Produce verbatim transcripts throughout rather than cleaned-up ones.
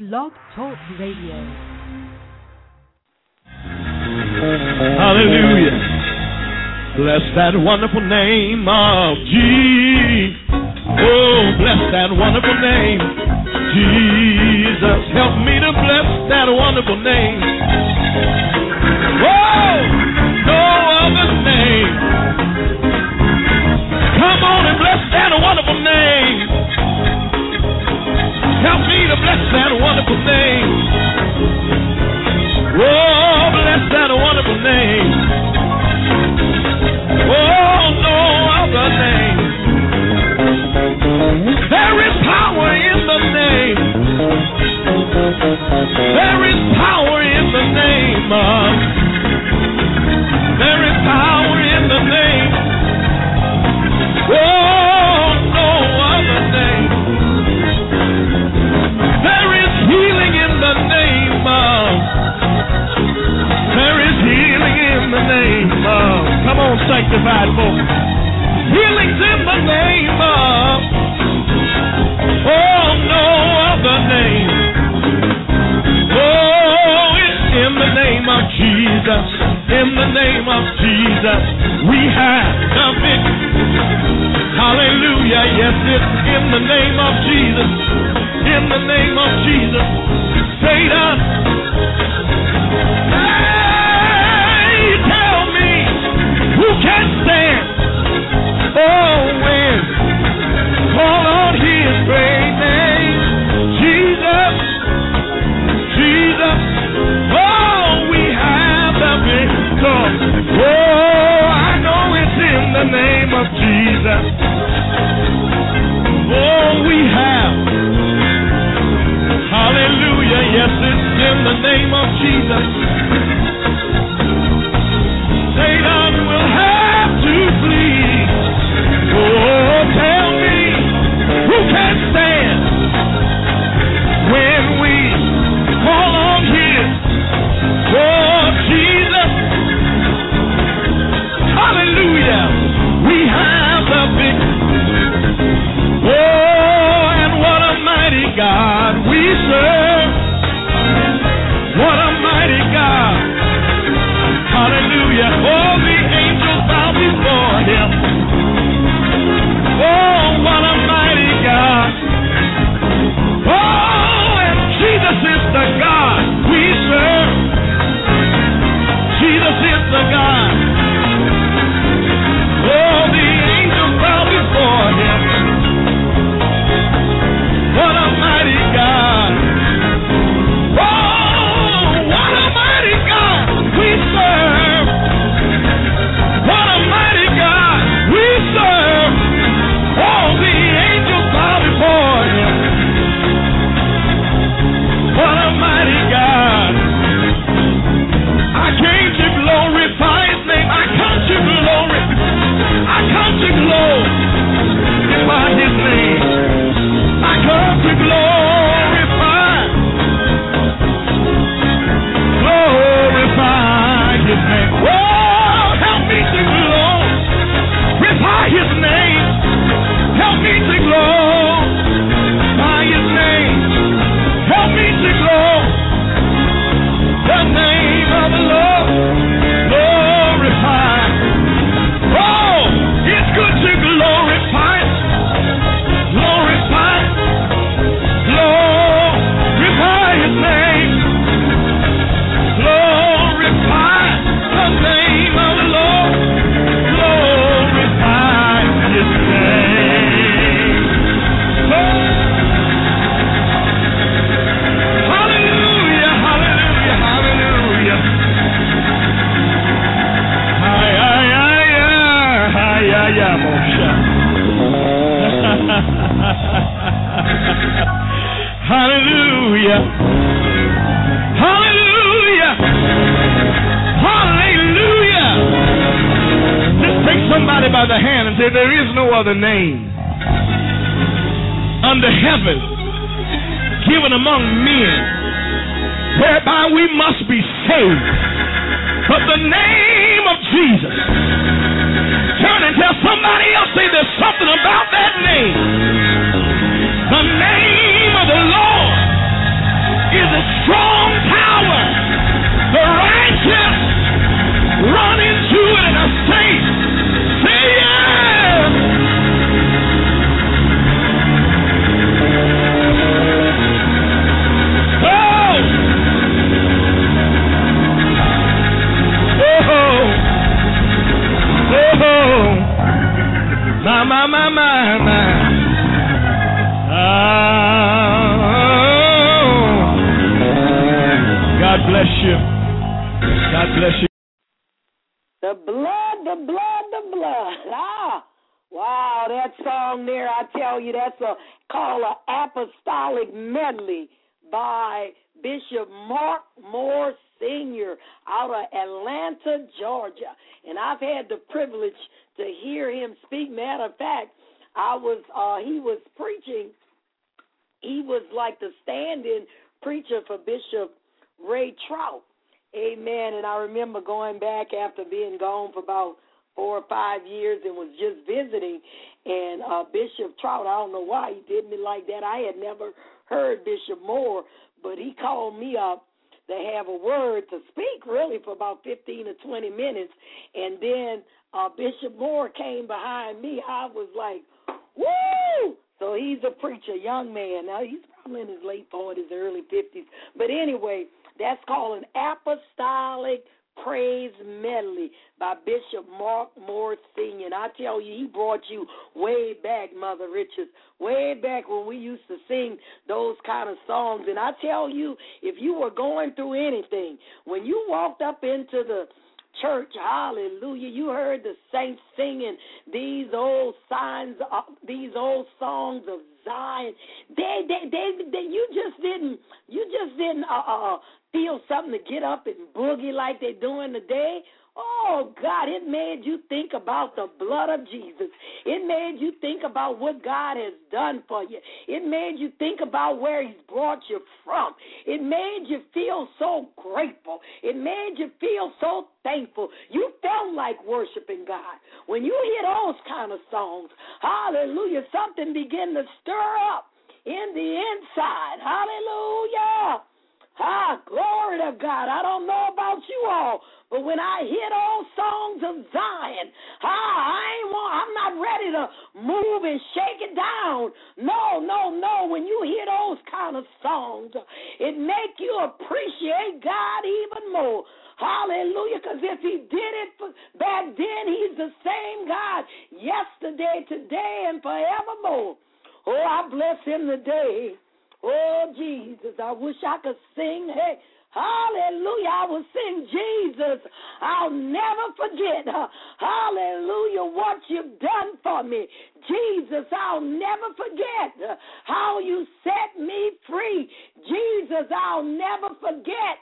Blog Talk Radio. Hallelujah. Bless that wonderful name of Jesus. Oh, bless that wonderful name. Jesus, help me to bless that wonderful name. Oh, no other name. Come on and bless that wonderful name. Help me to bless that wonderful name. Oh, bless that wonderful name. Oh, no other name. There is power in the name. There is power in the name of. There is power in the name. Oh, no other name. There is healing in the name of. There is healing in the name of. Come on, sanctified folks. Healing's in the name of. Oh, no other name. Oh, it's in the name of Jesus. In the name of Jesus, we have the victory. Hallelujah. Yes, it's in the name of Jesus. In the name of Jesus. Satan. Hey, tell me who can stand. Oh, when call on his great name. Jesus. Jesus. Oh, we have the victory. Oh, I know it's in the name of Jesus. Oh, we have. Hallelujah. Yes, it's in the name of Jesus. Satan will have to flee. Oh, tell me who can stand when we call on him. Oh, Jesus. Hallelujah. We have the victory. Oh, and what a mighty God we serve. What a mighty God. Hallelujah. All the angels bow before him. Oh, what a mighty God. Oh, and Jesus is the God we serve. Jesus is the God. Oh, the angels bow before him. What a mighty God. Oh, what a mighty God we serve. What a mighty God we serve. Oh, the angels bow before him. What a mighty God. I came to glorify his name. I come to glory. I come to glorify his name. I come to glorify. Glorify his name. Oh, help me to glorify his name. Help me to glorify his name. Help me to glorify the name of the Lord. Glorify. Oh, it's good to glorify. Glorify. Glorify his name. Glorify the name of the Lord. Glorify his name. Oh. Hallelujah, hallelujah, hallelujah. Hi, hi, hi, hi, hi, hi, Moshe. Hallelujah. Hallelujah. Hallelujah. Just take somebody by the hand and say, there is no other name under heaven given among men whereby we must be saved but the name of Jesus. Turn and tell somebody else, say there's something about that name. The name of the Lord bless you. God bless you. The blood, the blood, the blood. Ah, wow, that song there, I tell you, that's a called an apostolic medley by Bishop Mark Moore Senior out of Atlanta, Georgia. And I've had the privilege to hear him speak. Matter of fact, I was uh, he was preaching. He was like the stand-in preacher for Bishop Ray Trout. Amen. And I remember going back after being gone for about four or five years and was just visiting. And uh, Bishop Trout, I don't know why he did me like that. I had never heard Bishop Moore, but he called me up to have a word to speak really for about fifteen or twenty minutes. And then uh, Bishop Moore came behind me. I was like, woo! So he's a preacher, young man. Now, he's probably in his late forties, early fifties. But anyway, that's called an apostolic praise medley by Bishop Mark Moore Senior And I tell you, he brought you way back, Mother Richards, way back when we used to sing those kind of songs. And I tell you, if you were going through anything, when you walked up into the church, hallelujah, you heard the saints singing these old signs, uh, these old songs of Zion. They, they, they, they, you just didn't, you just didn't uh, uh, feel something to get up and boogie like they're doing today. Oh, God, it made you think about the blood of Jesus. It made you think about what God has done for you. It made you think about where he's brought you from. It made you feel so grateful. It made you feel so thankful. You felt like worshiping God. When you hear those kind of songs, hallelujah, something began to stir up in the inside. Hallelujah. Ah, glory to God. I don't know about you all, but when I hear those songs of Zion, ah, I ain't want, I'm not ready to move and shake it down. No, no, no. When you hear those kind of songs, it make you appreciate God even more. Hallelujah, because if he did it back then, he's the same God yesterday, today, and forevermore. Oh, I bless him today. Oh, Jesus, I wish I could sing. Hey, hallelujah, I will sing Jesus. I'll never forget, uh, hallelujah, what you've done for me. Jesus, I'll never forget uh, how you set me free. Jesus, I'll never forget.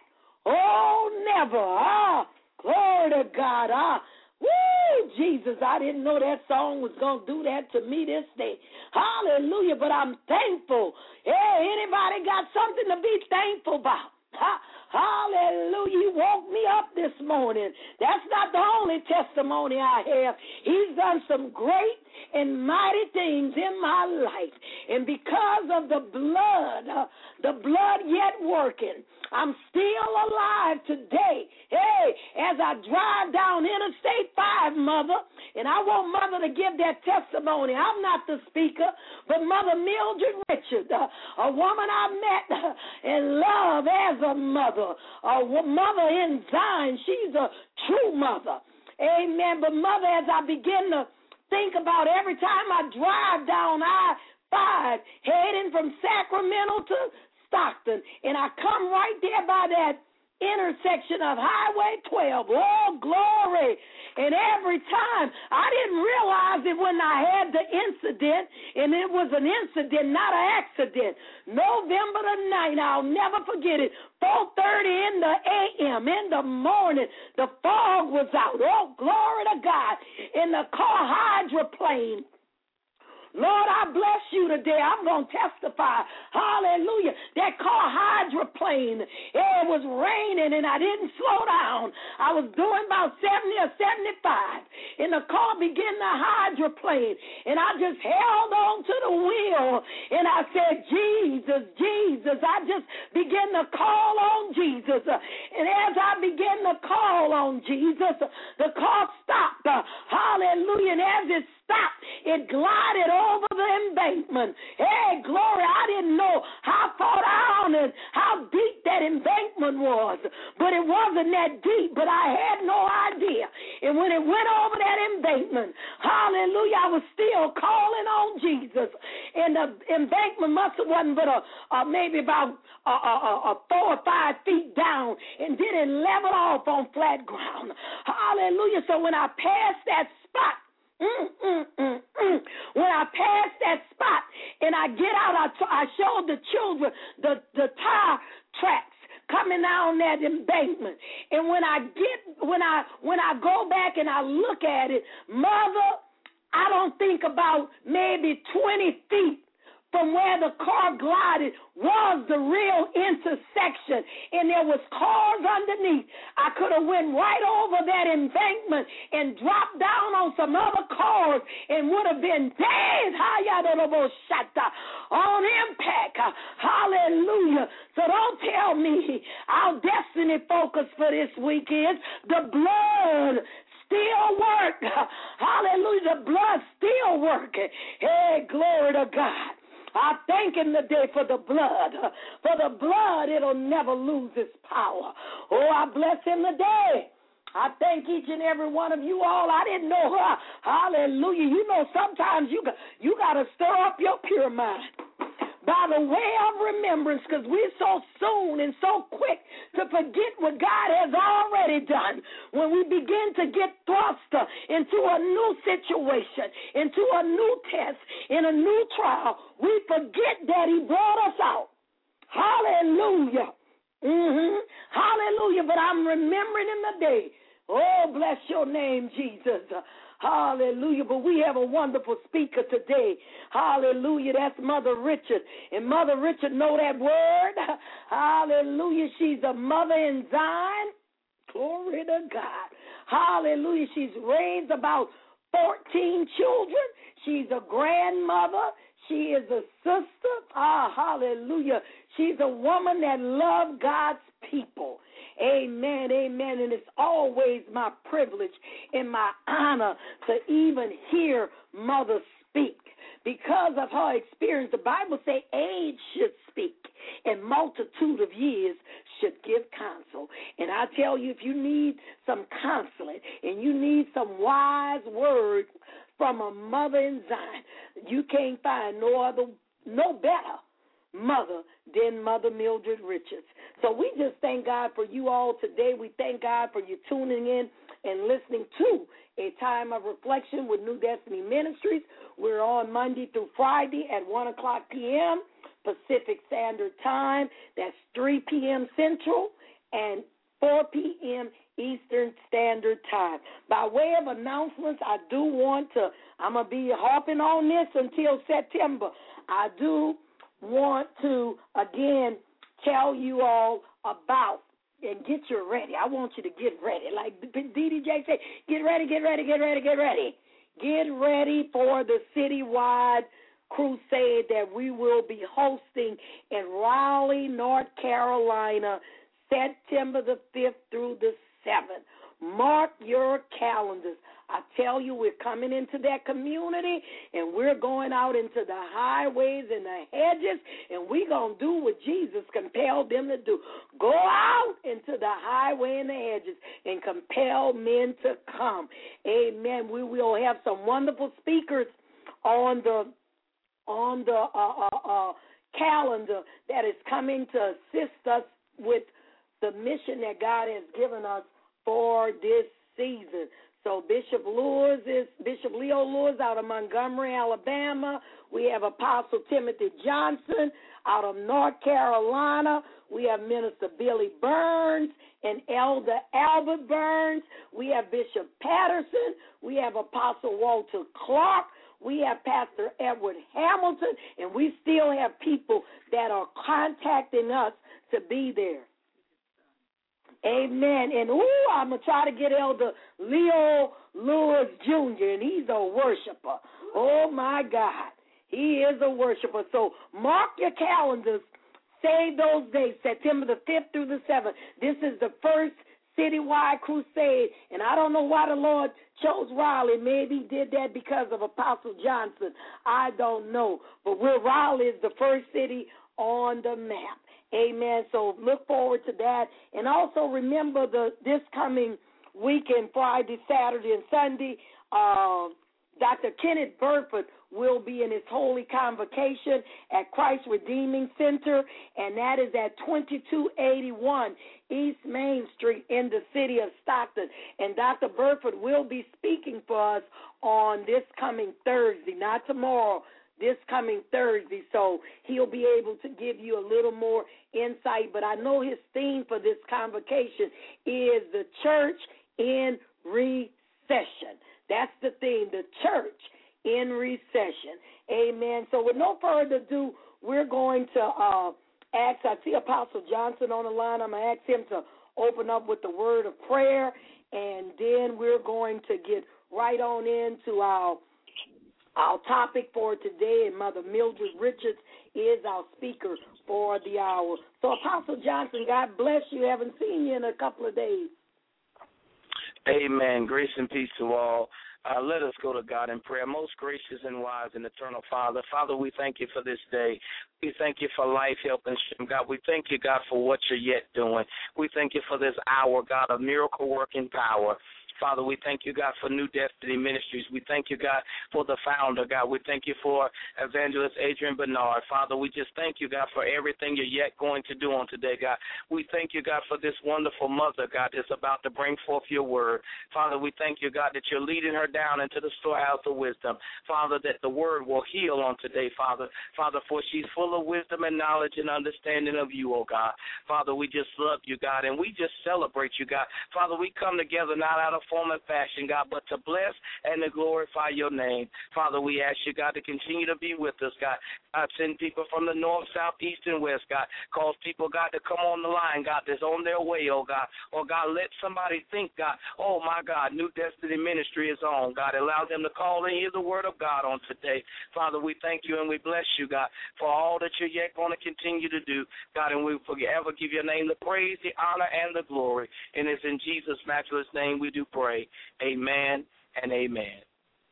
Oh, never. Ah, glory to God. Ah, woo, Jesus, I didn't know that song was going to do that to me this day. Hallelujah, but I'm thankful. Hey, anybody got something to be thankful about? Ha, hallelujah, he woke me up this morning. That's not the only testimony I have. He's done some great and mighty things in my life. And because of the blood, uh, the blood yet working, I'm still alive today. Hey, as I drive down Interstate five, Mother, and I want Mother to give that testimony. I'm not the speaker, but Mother Mildred Richard, uh, a woman I met uh, and love as a mother, a mother in Zion. She's a true mother. Amen. But Mother, as I begin to think about every time I drive down I five, heading from Sacramento to Stockton, and I come right there by that intersection of Highway twelve. Oh, glory. And every time, I didn't realize it when I had the incident, and it was an incident, not an accident. November the ninth, I'll never forget it, four thirty in the a m, in the morning, the fog was out. Oh, glory to God. In the car hydroplane. Lord, I bless you today. I'm going to testify. Hallelujah. That car hydroplane, it was raining and I didn't slow down. I was doing about seventy or seventy-five. And the car began to hydroplane. And I just held on to the wheel. And I said, Jesus, Jesus. I just began to call on Jesus. And as I began to call on Jesus, the car stopped. Hallelujah. And as it stopped, it glided over the embankment. Hey, glory, I didn't know how far down and how deep that embankment embankment was, but it wasn't that deep, but I had no idea. And when it went over that embankment, hallelujah, I was still calling on Jesus. And the embankment must have wasn't but a, a maybe about a, a, a four or five feet down, and then it leveled off on flat ground. Hallelujah. So when I passed that spot, Mm, mm, mm, mm. when I pass that spot and I get out, I, t- I showed the children the, the tire tracks coming down that embankment. And when I get when I when I go back and I look at it, Mother, I don't think about maybe twenty feet from where the car glided was the real intersection, and there was cars underneath. I could have went right over that embankment and dropped down on some other cars and would have been dead on impact. Hallelujah. So don't tell me our destiny focus for this week is the blood still work. Hallelujah. The blood still working. Hey, glory to God. I thank him today for the blood. For the blood, it'll never lose its power. Oh, I bless him today. I thank each and every one of you all. I didn't know her. Hallelujah. You know, sometimes you got, you got to stir up your pure mind by the way of remembrance, because we're so soon and so quick to forget what God has already done. When we begin to get thrust into a new situation, into a new test, in a new trial, we forget that he brought us out. Hallelujah. Mm-hmm. Hallelujah. But I'm remembering him today. Oh, bless your name, Jesus. Hallelujah. But we have a wonderful speaker today. Hallelujah. That's Mother Richard. And Mother Richard know that word. Hallelujah. She's a mother in Zion. Glory to God. Hallelujah. She's raised about fourteen children. She's a grandmother. She is a sister. Ah, hallelujah. She's a woman that loves God's people. Amen, amen. And it's always my privilege and my honor to even hear Mother speak. Because of her experience, the Bible says age should speak and multitude of years should give counsel. And I tell you, if you need some counseling and you need some wise words from a mother in Zion, you can't find no other, no better mother than Mother Mildred Richards. So we just thank God for you all today. We thank God for you tuning in and listening to A Time of Reflection with New Destiny Ministries. We're on Monday through Friday at one o'clock p.m. Pacific Standard Time. That's three p.m. Central and four p.m. Eastern Standard Time. By way of announcements, I do want to, I'm going to be harping on this until September. I do want to, again, tell you all about and get you ready. I want you to get ready. Like D D J said, get ready, get ready, get ready, get ready. Get ready for the citywide crusade that we will be hosting in Raleigh, North Carolina, September the fifth through the seventh. Mark your calendars. I tell you, we're coming into that community, and we're going out into the highways and the hedges, and we're going to do what Jesus compelled them to do. Go out into the highway and the hedges and compel men to come. Amen. We will have some wonderful speakers on the on the uh, uh, uh, calendar that is coming to assist us with the mission that God has given us for this season. So Bishop Lewis is Bishop Leo Lewis out of Montgomery, Alabama. We have Apostle Timothy Johnson out of North Carolina. We have Minister Billy Burns and Elder Albert Burns. We have Bishop Patterson. We have Apostle Walter Clark. We have Pastor Edward Hamilton. And we still have people that are contacting us to be there. Amen. And, ooh, I'm going to try to get Elder Leo Lewis Junior, and he's a worshiper. Oh, my God. He is a worshiper. So mark your calendars. Save those dates, September the fifth through the seventh. This is the first citywide crusade, and I don't know why the Lord chose Raleigh. Maybe he did that because of Apostle Johnson. I don't know. But we're, Raleigh is the first city on the map. Amen. So look forward to that. And also remember the this coming weekend, Friday, Saturday, and Sunday, uh, Doctor Kenneth Burford will be in his holy convocation at Christ Redeeming Center, and that is at twenty-two eighty-one East Main Street in the city of Stockton. And Doctor Burford will be speaking for us on this coming Thursday, not tomorrow, this coming Thursday. So he'll be able to give you a little more insight. But I know his theme for this convocation is the church in recession. That's the theme, the church in recession. Amen. So with no further ado, we're going to uh, ask, I see Apostle Johnson on the line. I'm going to ask him to open up with the word of prayer, and then we're going to get right on into our our topic for today, and Mother Mildred Richards is our speaker for the hour. So Apostle Johnson, God bless you. Haven't seen you in a couple of days. Amen. Grace and peace to all. Uh, let us go to God in prayer. Most gracious and wise and eternal Father, Father, we thank you for this day. We thank you for life, health, and strength, God. We thank you, God, for what you're yet doing. We thank you for this hour, God, of miracle working power. Father, we thank you, God, for New Destiny Ministries. We thank you, God, for the founder, God. We thank you for Evangelist Adrian Bernard. Father, we just thank you, God, for everything you're yet going to do on today, God. We thank you, God, for this wonderful mother, God, that's about to bring forth your word. Father, we thank you, God, that you're leading her down into the storehouse of wisdom. Father, that the word will heal on today, Father. Father, for she's full of wisdom and knowledge and understanding of you, oh God. Father, we just love you, God, and we just celebrate you, God. Father, we come together not out of form and fashion, God, but to bless and to glorify your name. Father, we ask you, God, to continue to be with us, God. God, send people from the north, south, east, and west, God. Cause people, God, to come on the line, God, that's on their way, oh God. Oh, God, let somebody think, God, oh, my God, New Destiny Ministry is on, God. Allow them to call and hear the word of God on today. Father, we thank you and we bless you, God, for all that you're yet going to continue to do, God, and we forever give your name the praise, the honor, and the glory. And it's in Jesus' matchless name we do pray. Amen and amen.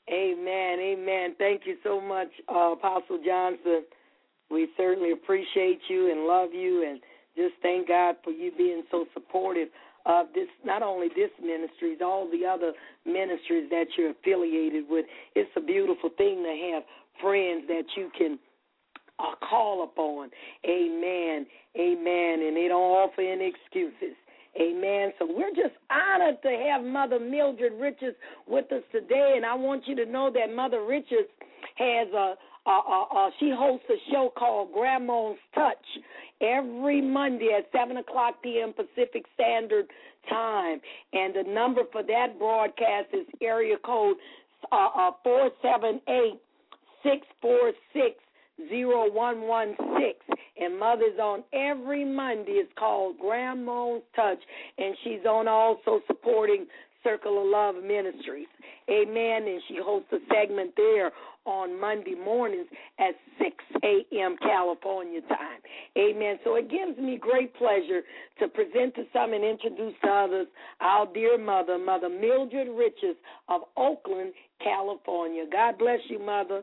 Amen, amen. Thank you so much, uh, Apostle Johnson. We certainly appreciate you and love you, and just thank God for you being so supportive of this, not only this ministry, all the other ministries that you're affiliated with. It's a beautiful thing to have friends that you can uh, call upon. Amen, amen, and they don't offer any excuses. Amen. So we're just honored to have Mother Mildred Richards with us today, and I want you to know that Mother Richards has a, a, a, a she hosts a show called Grandma's Touch every Monday at seven o'clock p.m. Pacific Standard Time, and the number for that broadcast is area code uh, uh, four seven eight, six four six, zero one one six, and Mother's on every Monday. It's called Grandma's Touch, and she's on also supporting Circle of Love Ministries. Amen. And she hosts a segment there on Monday mornings at six a.m. California time. Amen. So it gives me great pleasure to present to some and introduce to others our dear mother, Mother Mildred Richards of Oakland, California. God bless you, Mother.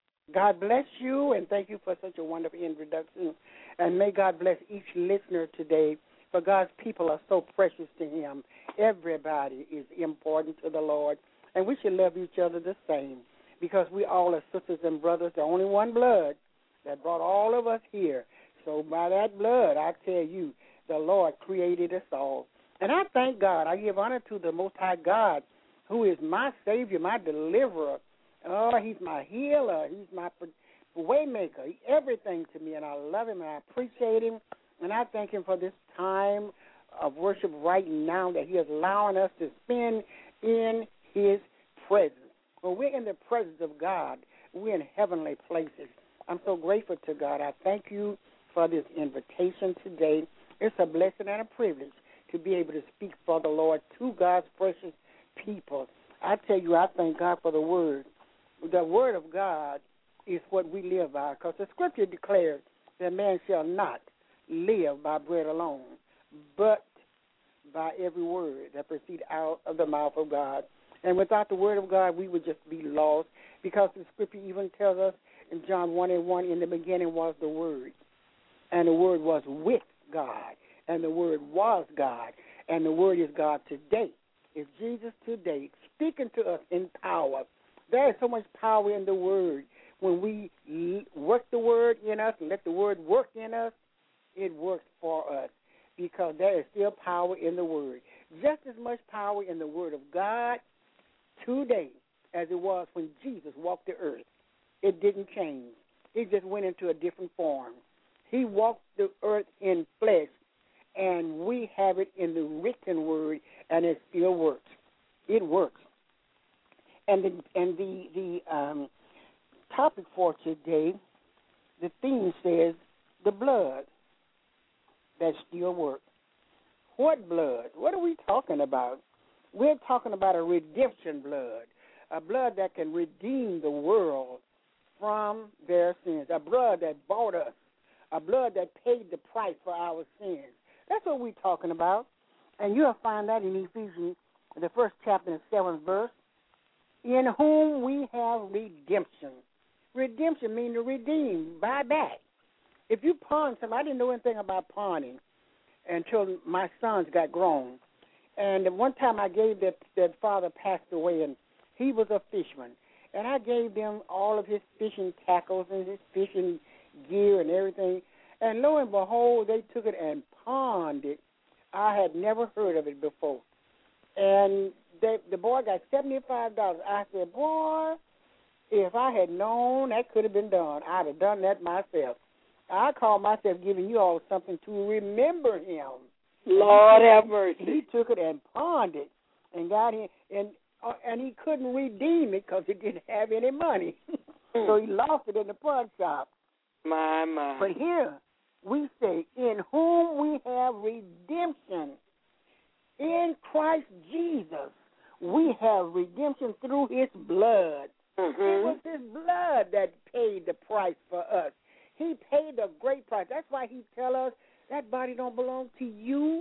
God bless you, and thank you for such a wonderful introduction. And may God bless each listener today, for God's people are so precious to him. Everybody is important to the Lord, and we should love each other the same, because we all are sisters and brothers, the only one blood that brought all of us here. So by that blood, I tell you, the Lord created us all. And I thank God. I give honor to the Most High God, who is my Savior, my deliverer. Oh, he's my healer. He's my way maker. He's everything to me, and I love him, and I appreciate him. And I thank him for this time of worship right now that he is allowing us to spend in his presence. When we're in the presence of God, we're in heavenly places. I'm so grateful to God. I thank you for this invitation today. It's a blessing and a privilege to be able to speak for the Lord to God's precious people. I tell you, I thank God for the word. The word of God is what we live by, because the scripture declares that man shall not live by bread alone, but by every word that proceeds out of the mouth of God. And without the word of God, we would just be lost, because the scripture even tells us in John one and one, in the beginning was the word, and the Word was with God, and the Word was God, and the Word is God today. It's Jesus today, speaking to us in power. There is so much power in the Word. When we work the Word in us and let the Word work in us, it works for us because there is still power in the Word. Just as much power in the Word of God today as it was when Jesus walked the earth. It didn't change. It just went into a different form. He walked the earth in flesh, and we have it in the written Word, and it still works. It works. And the and the the um, topic for today, the theme says the blood that still works. What blood? What are we talking about? We're talking about a redemption blood, a blood that can redeem the world from their sins, a blood that bought us, a blood that paid the price for our sins. That's what we're talking about. And you'll find that in Ephesians, the first chapter and seventh verse, in whom we have redemption. Redemption means to redeem, buy back. If you pawn something, I didn't know anything about pawning until my sons got grown. And one time I gave that, that father passed away, and he was a fisherman. And I gave them all of his fishing tackles and his fishing gear and everything. And lo and behold, they took it and pawned it. I had never heard of it before. And they, the boy got seventy-five dollars. I said, boy, if I had known that could have been done, I'd have done that myself. I call myself giving you all something to remember him. Lord have mercy. He took it and pawned it and got him, and uh, and he couldn't redeem it because he didn't have any money. So he lost it in the pawn shop. My, my. But here we say, in whom we have redemption. In Christ Jesus, we have redemption through his blood. Mm-hmm. It was his blood that paid the price for us. He paid a great price. That's why he tell us that body don't belong to you.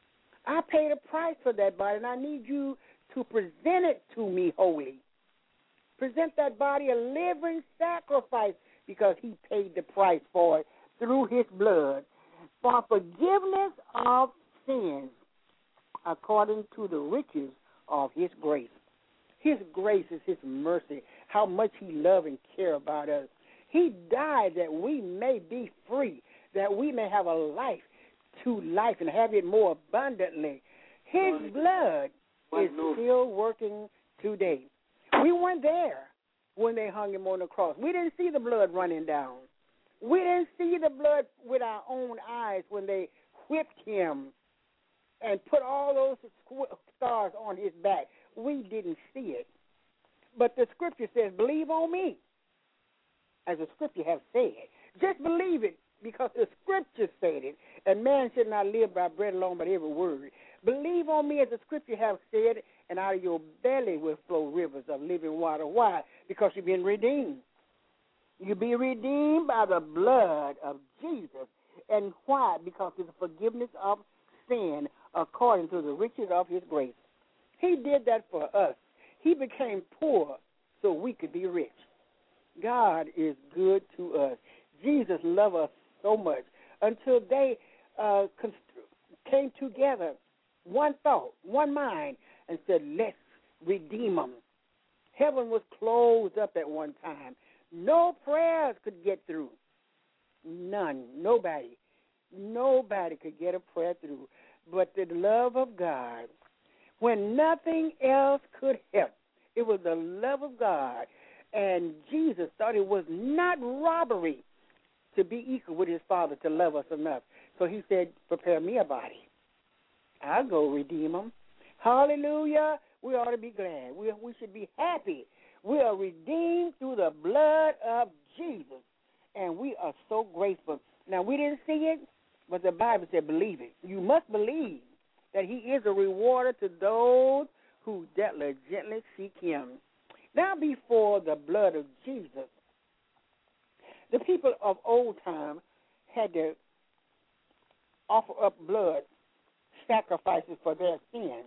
I paid a price for that body, and I need you to present it to me wholly. Present that body a living sacrifice because he paid the price for it through his blood for forgiveness of sins according to the riches of his grace. His grace is his mercy, how much he loves and cares about us. He died that we may be free, that we may have a life to life and have it more abundantly. His blood is still working today. We weren't there when they hung him on the cross. We didn't see the blood running down. We didn't see the blood with our own eyes when they whipped him and put all those scars on his back. We didn't see it. But the scripture says, believe on me, as the scripture has said. Just believe it because the scripture said it. And man should not live by bread alone, but every word. Believe on me as the scripture has said, and out of your belly will flow rivers of living water. Why? Because you've been redeemed. You'll be redeemed by the blood of Jesus. And why? Because it's the forgiveness of sin according to the riches of his grace. He did that for us. He became poor so we could be rich. God is good to us. Jesus loved us so much until they uh, const- came together, one thought, one mind, and said, let's redeem them. Heaven was closed up at one time. No prayers could get through. None. Nobody. Nobody could get a prayer through. But the love of God, when nothing else could help, it was the love of God. And Jesus thought it was not robbery to be equal with his Father to love us enough. So he said, prepare me a body. I'll go redeem them. Hallelujah. We ought to be glad. We, we should be happy. We are redeemed through the blood of Jesus. And we are so grateful. Now, we didn't see it, but the Bible said believe it. You must believe that he is a rewarder to those who diligently seek him. Now, before the blood of Jesus, the people of old time had to offer up blood sacrifices for their sins.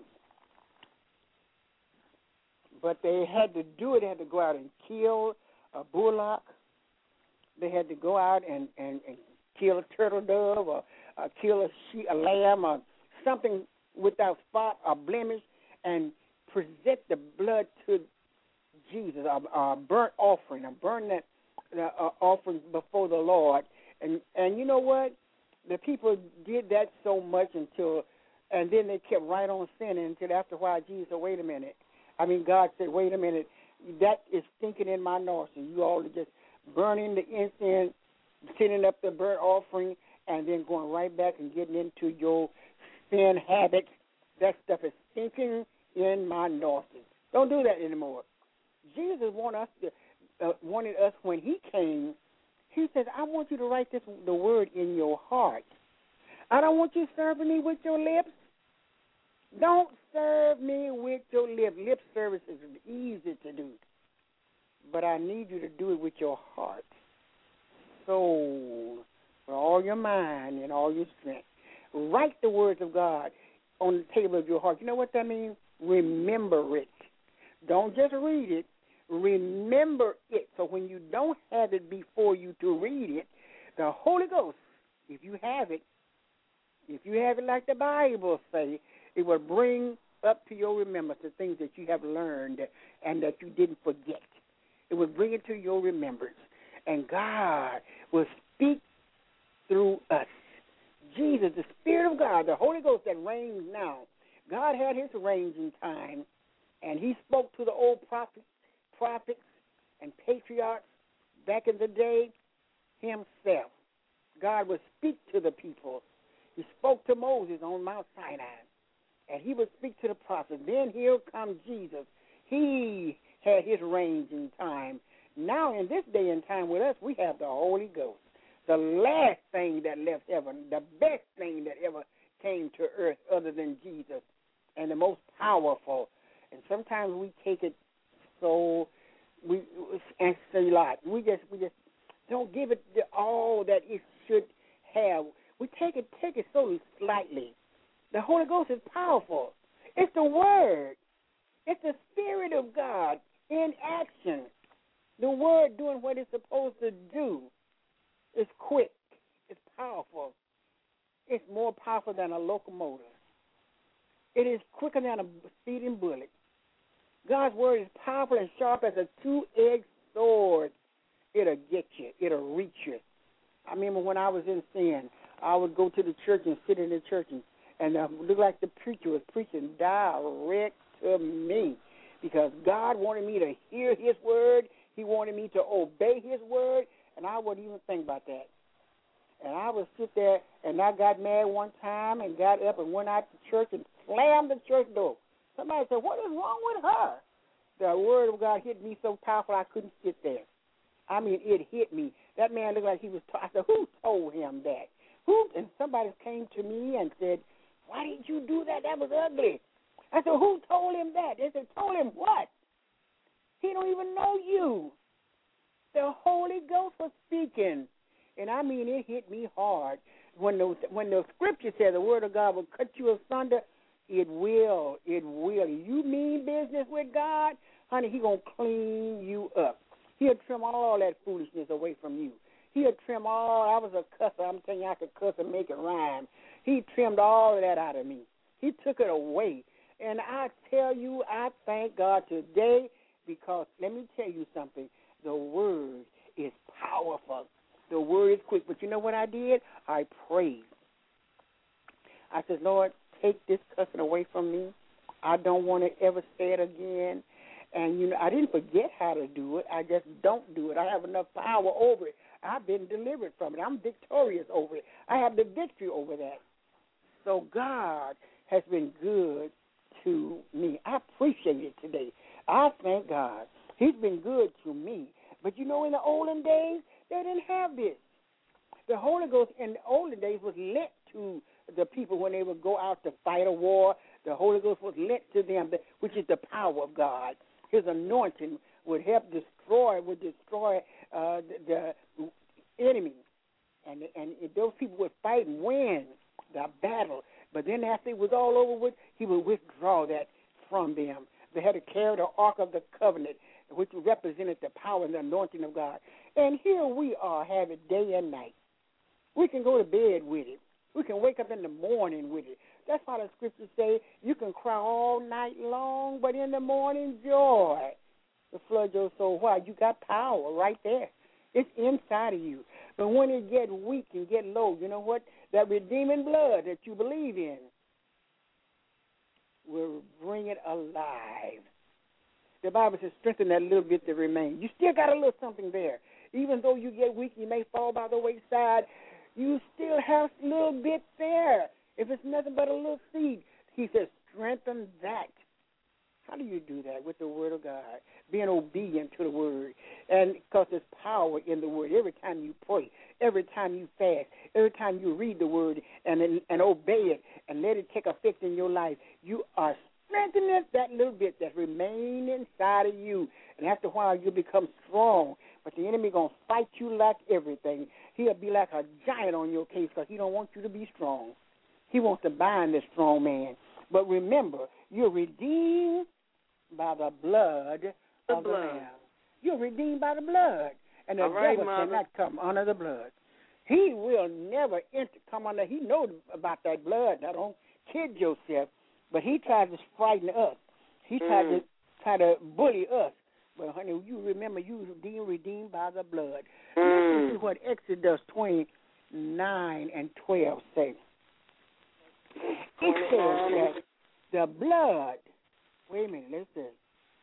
But they had to do it. They had to go out and kill a bullock. They had to go out and, and, and kill a turtle dove or uh, kill a sheep, a lamb or something without spot or blemish, and present the blood to Jesus, a, a burnt offering, a burnt that uh, offering before the Lord. And and you know what? The people did that so much until, and then they kept right on sinning until after a while Jesus said, wait a minute. I mean, God said, wait a minute. That is stinking in my nostrils. You all are just burning the incense, sending up the burnt offering, and then going right back and getting into your sin habits. That stuff is stinking in my nostrils. Don't do that anymore. Jesus wanted us to, uh, wanted us when he came. He says, I want you to write this the word in your heart. I don't want you serving me with your lips. Don't serve me with your lips. Lip service is easy to do. But I need you to do it with your heart, soul, with all your mind and all your strength. Write the words of God on the table of your heart. You know what that means? Remember it. Don't just read it. Remember it. So when you don't have it before you to read it, the Holy Ghost, if you have it, if you have it like the Bible say, it will bring up to your remembrance the things that you have learned and that you didn't forget. It will bring it to your remembrance. And God will speak through us. Jesus, the Spirit of God, the Holy Ghost that reigns now, God had his reigning time, and he spoke to the old prophets, prophets and patriarchs back in the day himself. God would speak to the people. He spoke to Moses on Mount Sinai, and he would speak to the prophets. Then here comes Jesus. He had his reigning time. Now in this day and time with us, we have the Holy Ghost, the last thing that left heaven, the best thing that ever came to earth other than Jesus, and the most powerful. And sometimes we take it so we and say a lot. We just we just don't give it the, all that it should have. We take it take it so slightly. The Holy Ghost is powerful. It's the Word. It's the Spirit of God in action. The Word doing what it's supposed to do. It's quick. It's powerful. It's more powerful than a locomotive. It is quicker than a speeding bullet. God's Word is powerful and sharp as a two-edged sword. It'll get you. It'll reach you. I remember when I was in sin, I would go to the church and sit in the church and, and uh, look like the preacher was preaching direct to me, because God wanted me to hear his word. He wanted me to obey his word, and I wouldn't even think about that. And I would sit there, and I got mad one time and got up and went out to church and slammed the church door. Somebody said, what is wrong with her? The word of God hit me so powerful I couldn't sit there. I mean, it hit me. That man looked like he was, t- I said, who told him that? Who? And somebody came to me and said, why did you do that? That was ugly. I said, who told him that? They said, told him what? He don't even know you. The Holy Ghost was speaking. And I mean, it hit me hard. When the, when the scripture says the word of God will cut you asunder, it will. It will. You mean business with God, honey, he going to clean you up. He'll trim all that foolishness away from you. He'll trim all, I was a cusser. I'm telling you, I could cuss and make it rhyme. He trimmed all of that out of me. He took it away. And I tell you, I thank God today, because let me tell you something. The word is powerful. The word is quick. But you know what I did? I prayed. I said, Lord, take this cussing away from me. I don't want to ever say it again. And, you know, I didn't forget how to do it. I just don't do it. I have enough power over it. I've been delivered from it. I'm victorious over it. I have the victory over that. So God has been good to me. I appreciate it today. I thank God. He's been good to me. But, you know, in the olden days, they didn't have this. The Holy Ghost in the olden days was lent to the people when they would go out to fight a war. The Holy Ghost was lent to them, which is the power of God. His anointing would help destroy, would destroy uh, the, the enemy. And, and those people would fight and win the battle. But then after it was all over with, he would withdraw that from them. They had to carry the Ark of the Covenant, which represented the power and the anointing of God. And here we are, have it day and night. We can go to bed with it. We can wake up in the morning with it. That's why the scriptures say you can cry all night long, but in the morning joy will flood your soul. Why? You got power right there. It's inside of you. But when it get weak and get low, you know what? That redeeming blood that you believe in will bring it alive. The Bible says strengthen that little bit that remains. You still got a little something there. Even though you get weak, you may fall by the wayside, you still have a little bit there. If it's nothing but a little seed, he says strengthen that. How do you do that? With the Word of God, being obedient to the Word. And because there's power in the Word. Every time you pray, every time you fast, every time you read the Word and, and, and obey it and let it take effect in your life, you are strengthening that little bit that remains inside of you. And after a while, you become strong. But the enemy going to fight you like everything. He'll be like a giant on your case because he don't want you to be strong. He wants to bind this strong man. But remember, you're redeemed by the blood the of blood. the Lamb. You're redeemed by the blood. And the All right, devil Mother. cannot come under the blood. He will never enter, come under. He knows about that blood. Now, don't kid yourself. But he tries to frighten us. He tries Mm. to try to bully us. But, honey, you remember you were being redeemed by the blood. Mm. Listen to what Exodus twenty-nine and twelve say. It says that the blood, wait a minute, listen.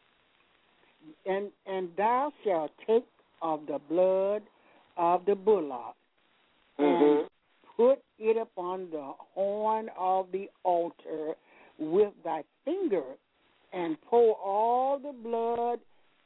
And, and thou shalt take of the blood of the bullock Mm-hmm. and put it upon the horn of the altar with thy finger, and pour all the blood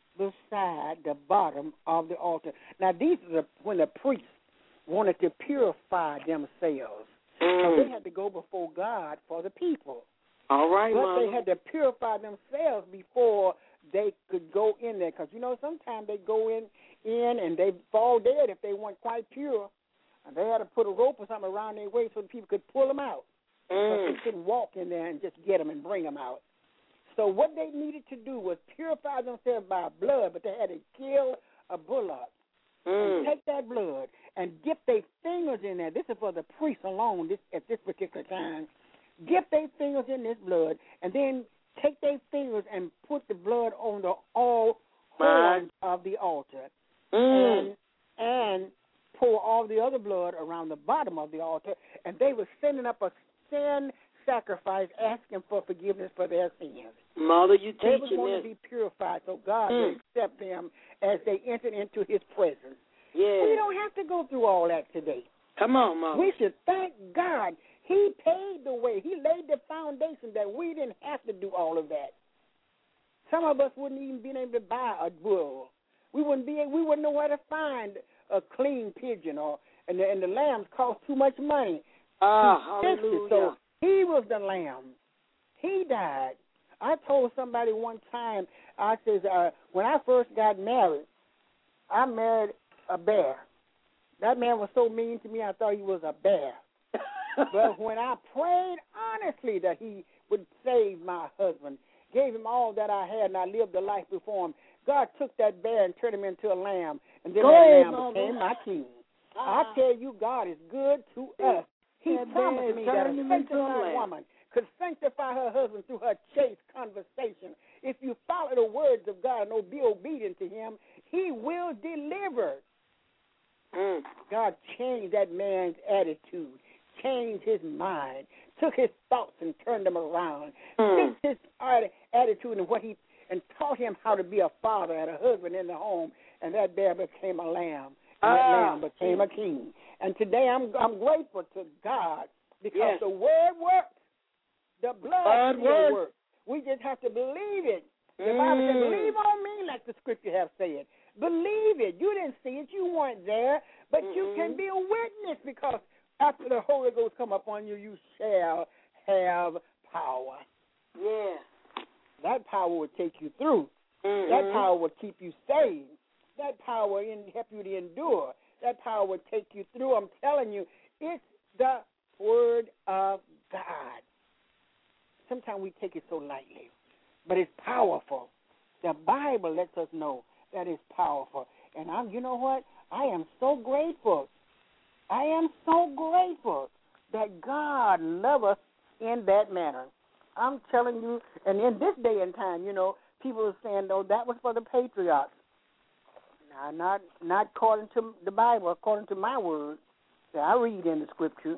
beside the bottom of the altar. Now, these are the, when the priests wanted to purify themselves. Mm. So they had to go before God for the people. All right, But Mother. they had to purify themselves before they could go in there. Because, you know, sometimes they go in, in and they fall dead if they weren't quite pure. And they had to put a rope or something around their waist so the people could pull them out. Mm. But they couldn't walk in there and just get them and bring them out. So what they needed to do was purify themselves by blood, but they had to kill a bullock Mm. and take that blood and dip their fingers in there. This is for the priests alone this, at this particular time. Dip their fingers in this blood and then take their fingers and put the blood on the all horns of the altar. Mm. And, and pour all the other blood around the bottom of the altar, and they were sending up a sin sacrifice asking for forgiveness for their sins. Mother, you They were teaching going this. to be purified so God Mm. will accept them as they entered into his presence. Yeah. We don't have to go through all that today. Come on, Mother. We should thank God. He paid the way. He laid the foundation that we didn't have to do all of that. Some of us wouldn't even been able to buy a bull. We wouldn't be. We wouldn't know where to find a clean pigeon, or and the, and the lambs cost too much money. Ah, Too expensive. hallelujah. So he was the lamb. He died. I told somebody one time, I says, uh, when I first got married, I married a bear. That man was so mean to me, I thought he was a bear. But when I prayed honestly that he would save my husband, gave him all that I had, and I lived the life before him, God took that bear and turned him into a lamb, and then Go that ahead, lamb Mama. became my king. Ah. I tell you, God is good to us. He That promised bear me that a turned him into a sanctified lamb. woman could sanctify her husband through her chaste conversation. If you follow the words of God and be obedient to him, he will deliver. Mm. God changed that man's attitude, changed his mind, took his thoughts and turned them around, Mm. fixed his atti- attitude and what he and taught him how to be a father and a husband in the home, and that bear became a lamb, and that Ah. lamb became a king. And today I'm I'm grateful to God because Yes. the word works. The blood Blood still works. works. We just have to believe it. The Bible says, Mm. believe on me, like the scripture have said. Believe it. You didn't see it. You weren't there. But you Mm-mm. can be a witness because after the Holy Ghost come upon you, you shall have power. Yeah. That power will take you through. Mm-hmm. That power will keep you saved. That power will help you to endure. That power will take you through. I'm telling you, it's the Word of God. Sometimes we take it so lightly, but it's powerful. The Bible lets us know that it's powerful. And I'm, you know what? I am so grateful. I am so grateful that God loves us in that manner. I'm telling you, and in this day and time, you know, people are saying, no, that was for the patriots. Now, not not according to the Bible, according to my word that I read in the scripture.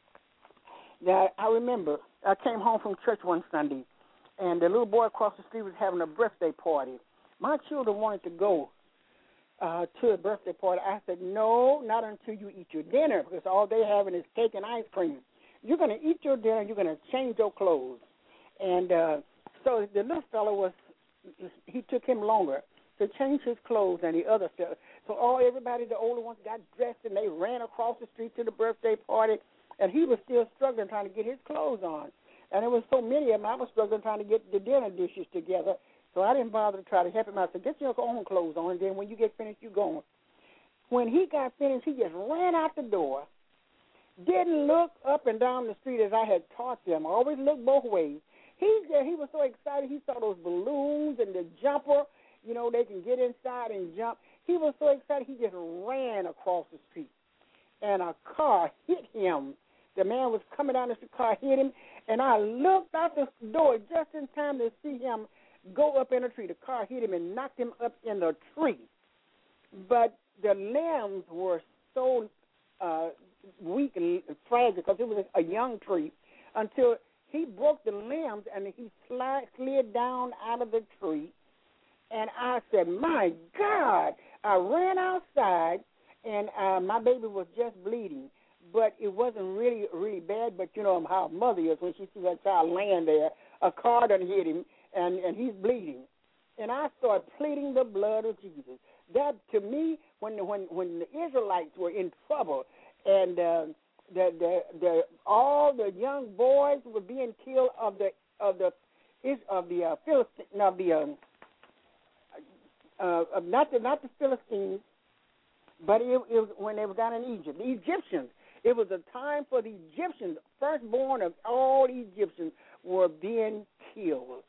Now, I remember I came home from church one Sunday, and the little boy across the street was having a birthday party. My children wanted to go uh, to a birthday party. I said, no, not until you eat your dinner, because all they having is cake and ice cream. You're going to eat your dinner, you're going to change your clothes. And uh, so the little fellow was, he took him longer to change his clothes than the other fellow. So all everybody, the older ones, got dressed, and they ran across the street to the birthday party, and he was still struggling trying to get his clothes on. And there was so many of them, I was struggling trying to get the dinner dishes together, so I didn't bother to try to help him out. I said, get your own clothes on, and then when you get finished, you go on. When he got finished, he just ran out the door, didn't look up and down the street as I had taught them. I always looked both ways. He, he was so excited. He saw those balloons and the jumper. You know, they can get inside and jump. He was so excited, he just ran across the street. And a car hit him. The man was coming down the street, car hit him, and I looked out the door just in time to see him go up in a tree. The car hit him and knocked him up in the tree. But the limbs were so uh, weak and fragile because it was a young tree until he broke the limbs and he slid, slid down out of the tree. And I said, my God. I ran outside, and uh, my baby was just bleeding. But it wasn't really, really bad. But you know how a mother is when she sees that child laying there. A car done hit him, and, and he's bleeding. And I started pleading the blood of Jesus. That, to me, when the, when, when the Israelites were in trouble, and uh, the, the, the, all the young boys were being killed of the of the of the uh, Philistine, of the um, uh, not the not the Philistines, but it, it was when they were down in Egypt, the Egyptians. It was a time for the Egyptians, firstborn of all the Egyptians, were being killed.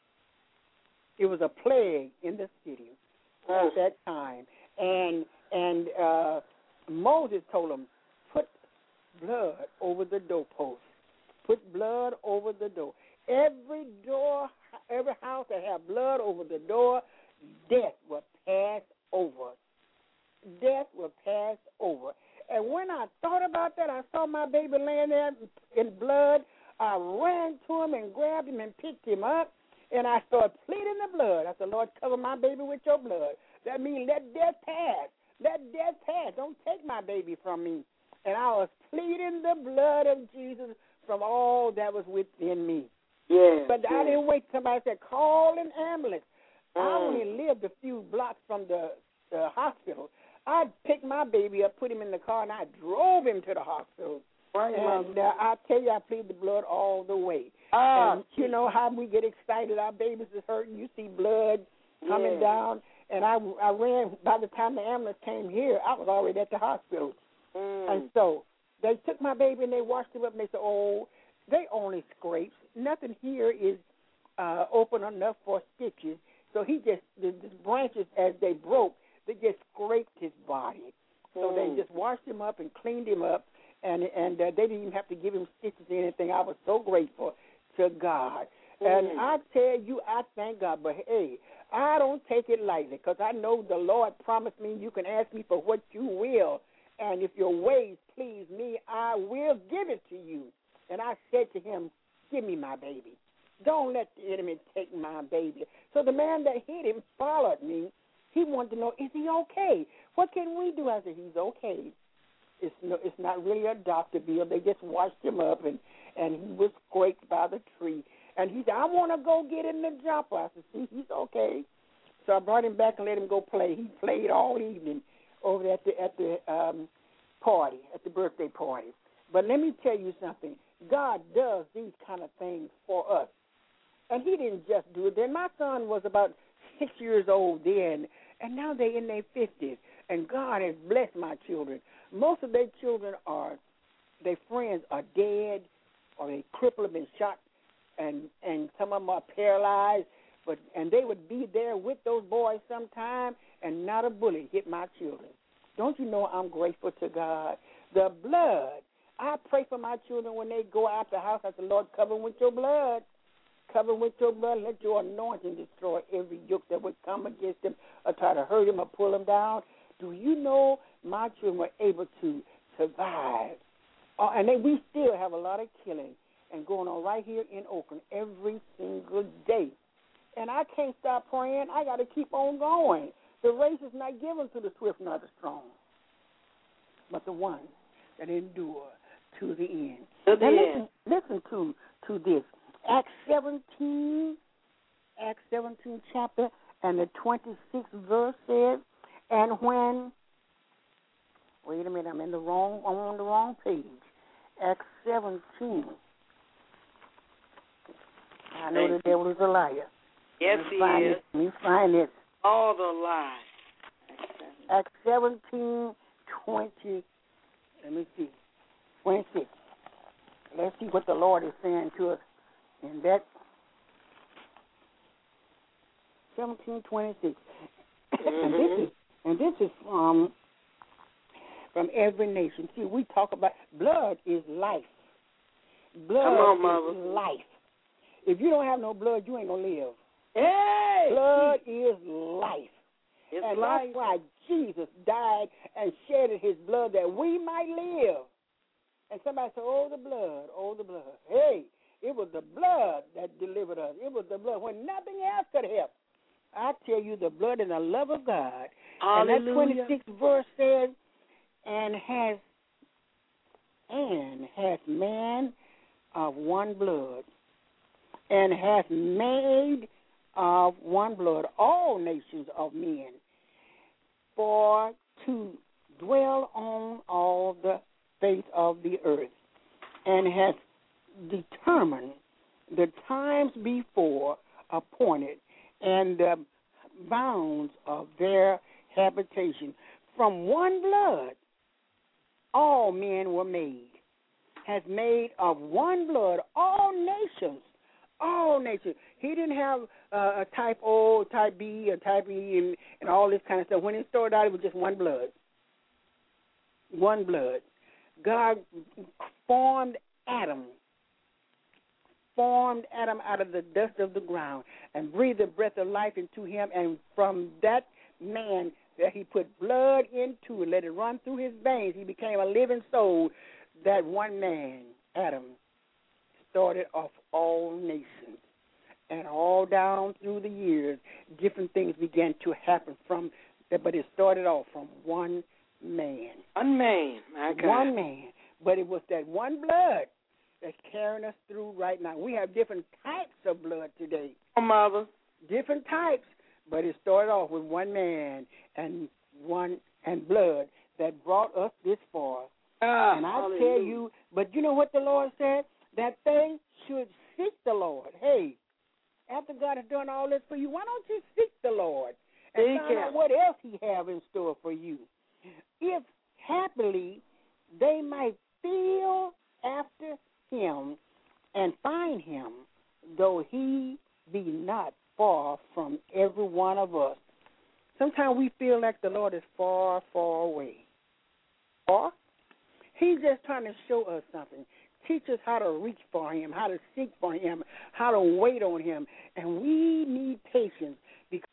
It was a plague in the city at that time. And and uh, Moses told them, put blood over the doorpost. Put blood over the door. Every door, every house that have blood over the door, death will pass over. Death will pass over. And when I thought about that, I saw my baby laying there in blood. I ran to him and grabbed him and picked him up, and I started pleading the blood. I said, Lord, cover my baby with your blood. That means let death pass. Let death pass. Don't take my baby from me. And I was pleading the blood of Jesus from all that was within me. Yes, but yes. I didn't wait. Somebody said, call an ambulance. Mm. I only lived a few blocks from the, the hospital. I picked my baby up, put him in the car, and I drove him to the hospital. Right, and uh, I tell you, I plead the blood all the way. Ah, and you know how we get excited. Our babies is hurting. You see blood coming yes. down. And I, I ran, by the time the ambulance came here, I was already at the hospital. Mm. And so they took my baby and they washed him up, and they said, oh, they only scrapes. Nothing here is uh, open enough for stitches. So he just, the, the branches, as they broke, they just scraped his body. So mm. they just washed him up and cleaned him up, and and uh, they didn't even have to give him stitches or anything. I was so grateful to God. Mm. And I tell you, I thank God. But, hey, I don't take it lightly because I know the Lord promised me you can ask me for what you will. And if your ways please me, I will give it to you. And I said to him, give me my baby. Don't let the enemy take my baby. So the man that hit him followed me. He wanted to know, is he okay? What can we do? I said, he's okay. It's no, it's not really a doctor bill. They just washed him up, and, and he was scraped by the tree. And he said, I want to go get in the jumper. I said, see, he's okay. So I brought him back and let him go play. He played all evening over at the at the um, party, at the birthday party. But let me tell you something. God does these kind of things for us. And he didn't just do it then. My son was about six years old then, and now they're in their fifties. And God has blessed my children. Most of their children are, their friends are dead, or they crippled, been shot, and, and some of them are paralyzed. But and they would be there with those boys sometime, and not a bullet hit my children. Don't you know I'm grateful to God The blood. I pray for my children when they go out the house. I say, Lord, cover them with your blood. Cover them with your blood. Let your anointing destroy every yoke that would come against them or try to hurt them or pull them down. Do you know my children were able to survive? Uh, and they, we still have a lot of killing and going on right here in Oakland every single day. And I can't stop praying. I got to keep on going. The race is not given to the swift nor the strong, but the one that endure to the end. To the now end. Listen, listen to, to this. Acts seventeen, Acts seventeen chapter, and the twenty-sixth verse says, and when, wait a minute, I'm in the wrong, I'm on the wrong page. Acts seventeen. I know the devil is a liar. Yes, he is. Let me find it. All the lies. Acts seventeen, twenty, let me see, twenty-six. Let's see what the Lord is saying to us in that seventeen, twenty-six. Mm-hmm. And this is, and this is from, from every nation. See, we talk about blood is life. Blood Come on, is Mother. life. If you don't have no blood, you ain't going to live. Hey! Blood is life. It's and life. that's why Jesus died and shedded his blood that we might live. And somebody said, oh, the blood, oh, the blood. Hey, it was the blood that delivered us. It was the blood when nothing else could help. I tell you, the blood and the love of God. Hallelujah. And that twenty-sixth verse says, and has, and has man of one blood, and hath made of one blood all nations of men, for to dwell on all the face of the earth, and hath determined the times before appointed and the bounds of their habitation. From one blood all men were made, has made of one blood all nations. All nations. He didn't have uh, a type O, type B, a type E, and, and all this kind of stuff. When it started out, it was just one blood. One blood. God formed Adam, formed Adam out of the dust of the ground and breathed the breath of life into him, and from that man that he put blood into and let it run through his veins, he became a living soul. That one man, Adam, started off all nations, and all down through the years, different things began to happen from that, but it started off from one man. One man, my God. One man, but it was that one blood that's carrying us through right now. We have different types of blood today. Oh, Mother. Different types, but it started off with one man and one and blood that brought us this far. Ah, and I hallelujah. tell you, but you know what the Lord said? That they should seek the Lord. Hey, after God has done all this for you, why don't you seek the Lord and Seek find him. out what else he have in store for you? If happily they might feel after him and find him, though he be not far from every one of us. Sometimes we feel like the Lord is far, far away. Or he's just trying to show us something. Teach us how to reach for him, how to seek for him, how to wait on him. And we need patience because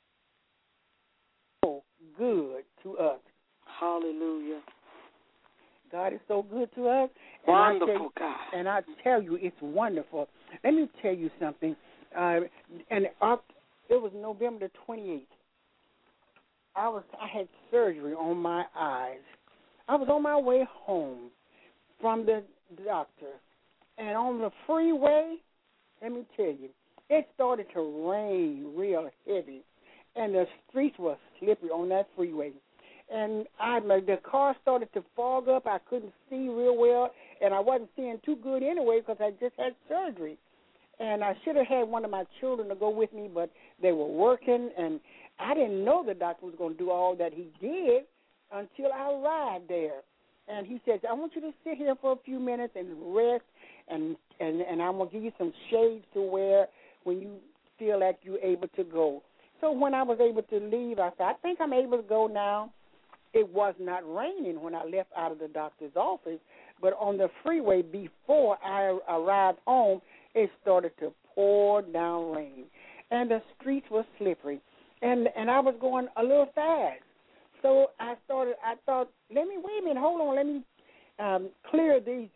he's so good to us. Hallelujah. God is so good to us. And Wonderful I tell, God. And I tell you, it's wonderful. Let me tell you something. Uh, and uh, it was November the twenty-eighth. I was I had surgery on my eyes. I was on my way home from the doctor, and on the freeway, let me tell you, it started to rain real heavy, and the streets were slippery on that freeway. And I, the car started to fog up. I couldn't see real well, and I wasn't seeing too good anyway because I just had surgery. And I should have had one of my children to go with me, but they were working, and I didn't know the doctor was going to do all that he did until I arrived there. And he said, I want you to sit here for a few minutes and rest, and, and, and I'm going to give you some shades to wear when you feel like you're able to go. So when I was able to leave, I said, I think I'm able to go now. it was not raining when I left out of the doctor's office, but on the freeway before I arrived home, it started to pour down rain, and the streets were slippery, and and I was going a little fast. So I started. I thought, let me wait a minute, hold on, let me um, clear these,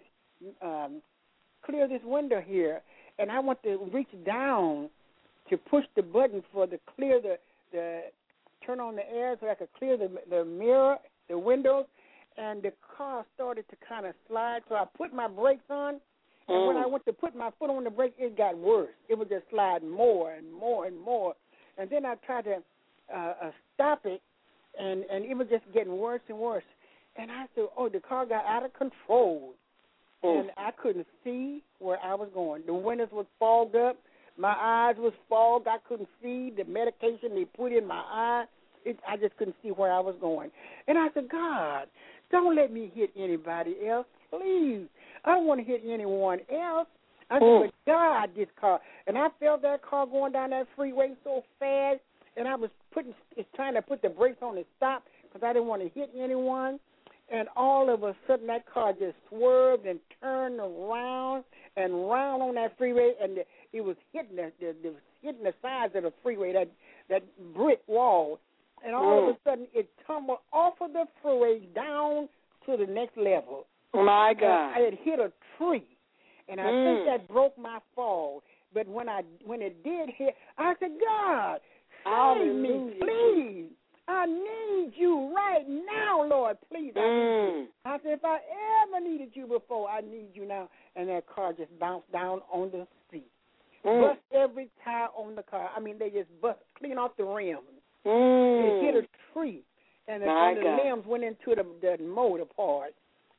um, clear this window here, and I want to reach down to push the button for the clear the the turn on the air so I could clear the the mirror, the windows, and the car started to kind of slide. So I put my brakes on, and mm. when I went to put my foot on the brake, it got worse. It was just sliding more and more and more, and then I tried to uh, uh, stop it. And and it was just getting worse and worse. And I said, oh, the car got out of control. Mm. And I couldn't see where I was going. The windows was fogged up. My eyes was fogged. I couldn't see the medication they put in my eye. It, I just couldn't see where I was going. And I said, God, don't let me hit anybody else, please. I don't want to hit anyone else. I said, mm. but God, this car. And I felt that car going down that freeway so fast. And I was putting, trying to put the brakes on and stop because I didn't want to hit anyone. And all of a sudden, that car just swerved and turned around and round on that freeway, and it was hitting the, the, the hitting the sides of the freeway, that that brick wall. And all mm. of a sudden, it tumbled off of the freeway down to the next level. My God! And I had hit a tree, and I mm. think that broke my fall. But when I when it did hit, I said, God. Save me, please. I need you right now, Lord, please. Mm. I said, if I ever needed you before, I need you now. And that car just bounced down on the street. Mm. Bust every tire on the car. I mean, they just bust clean off the rims. Mm. It hit a tree, and the, and the limbs went into the, the motor part.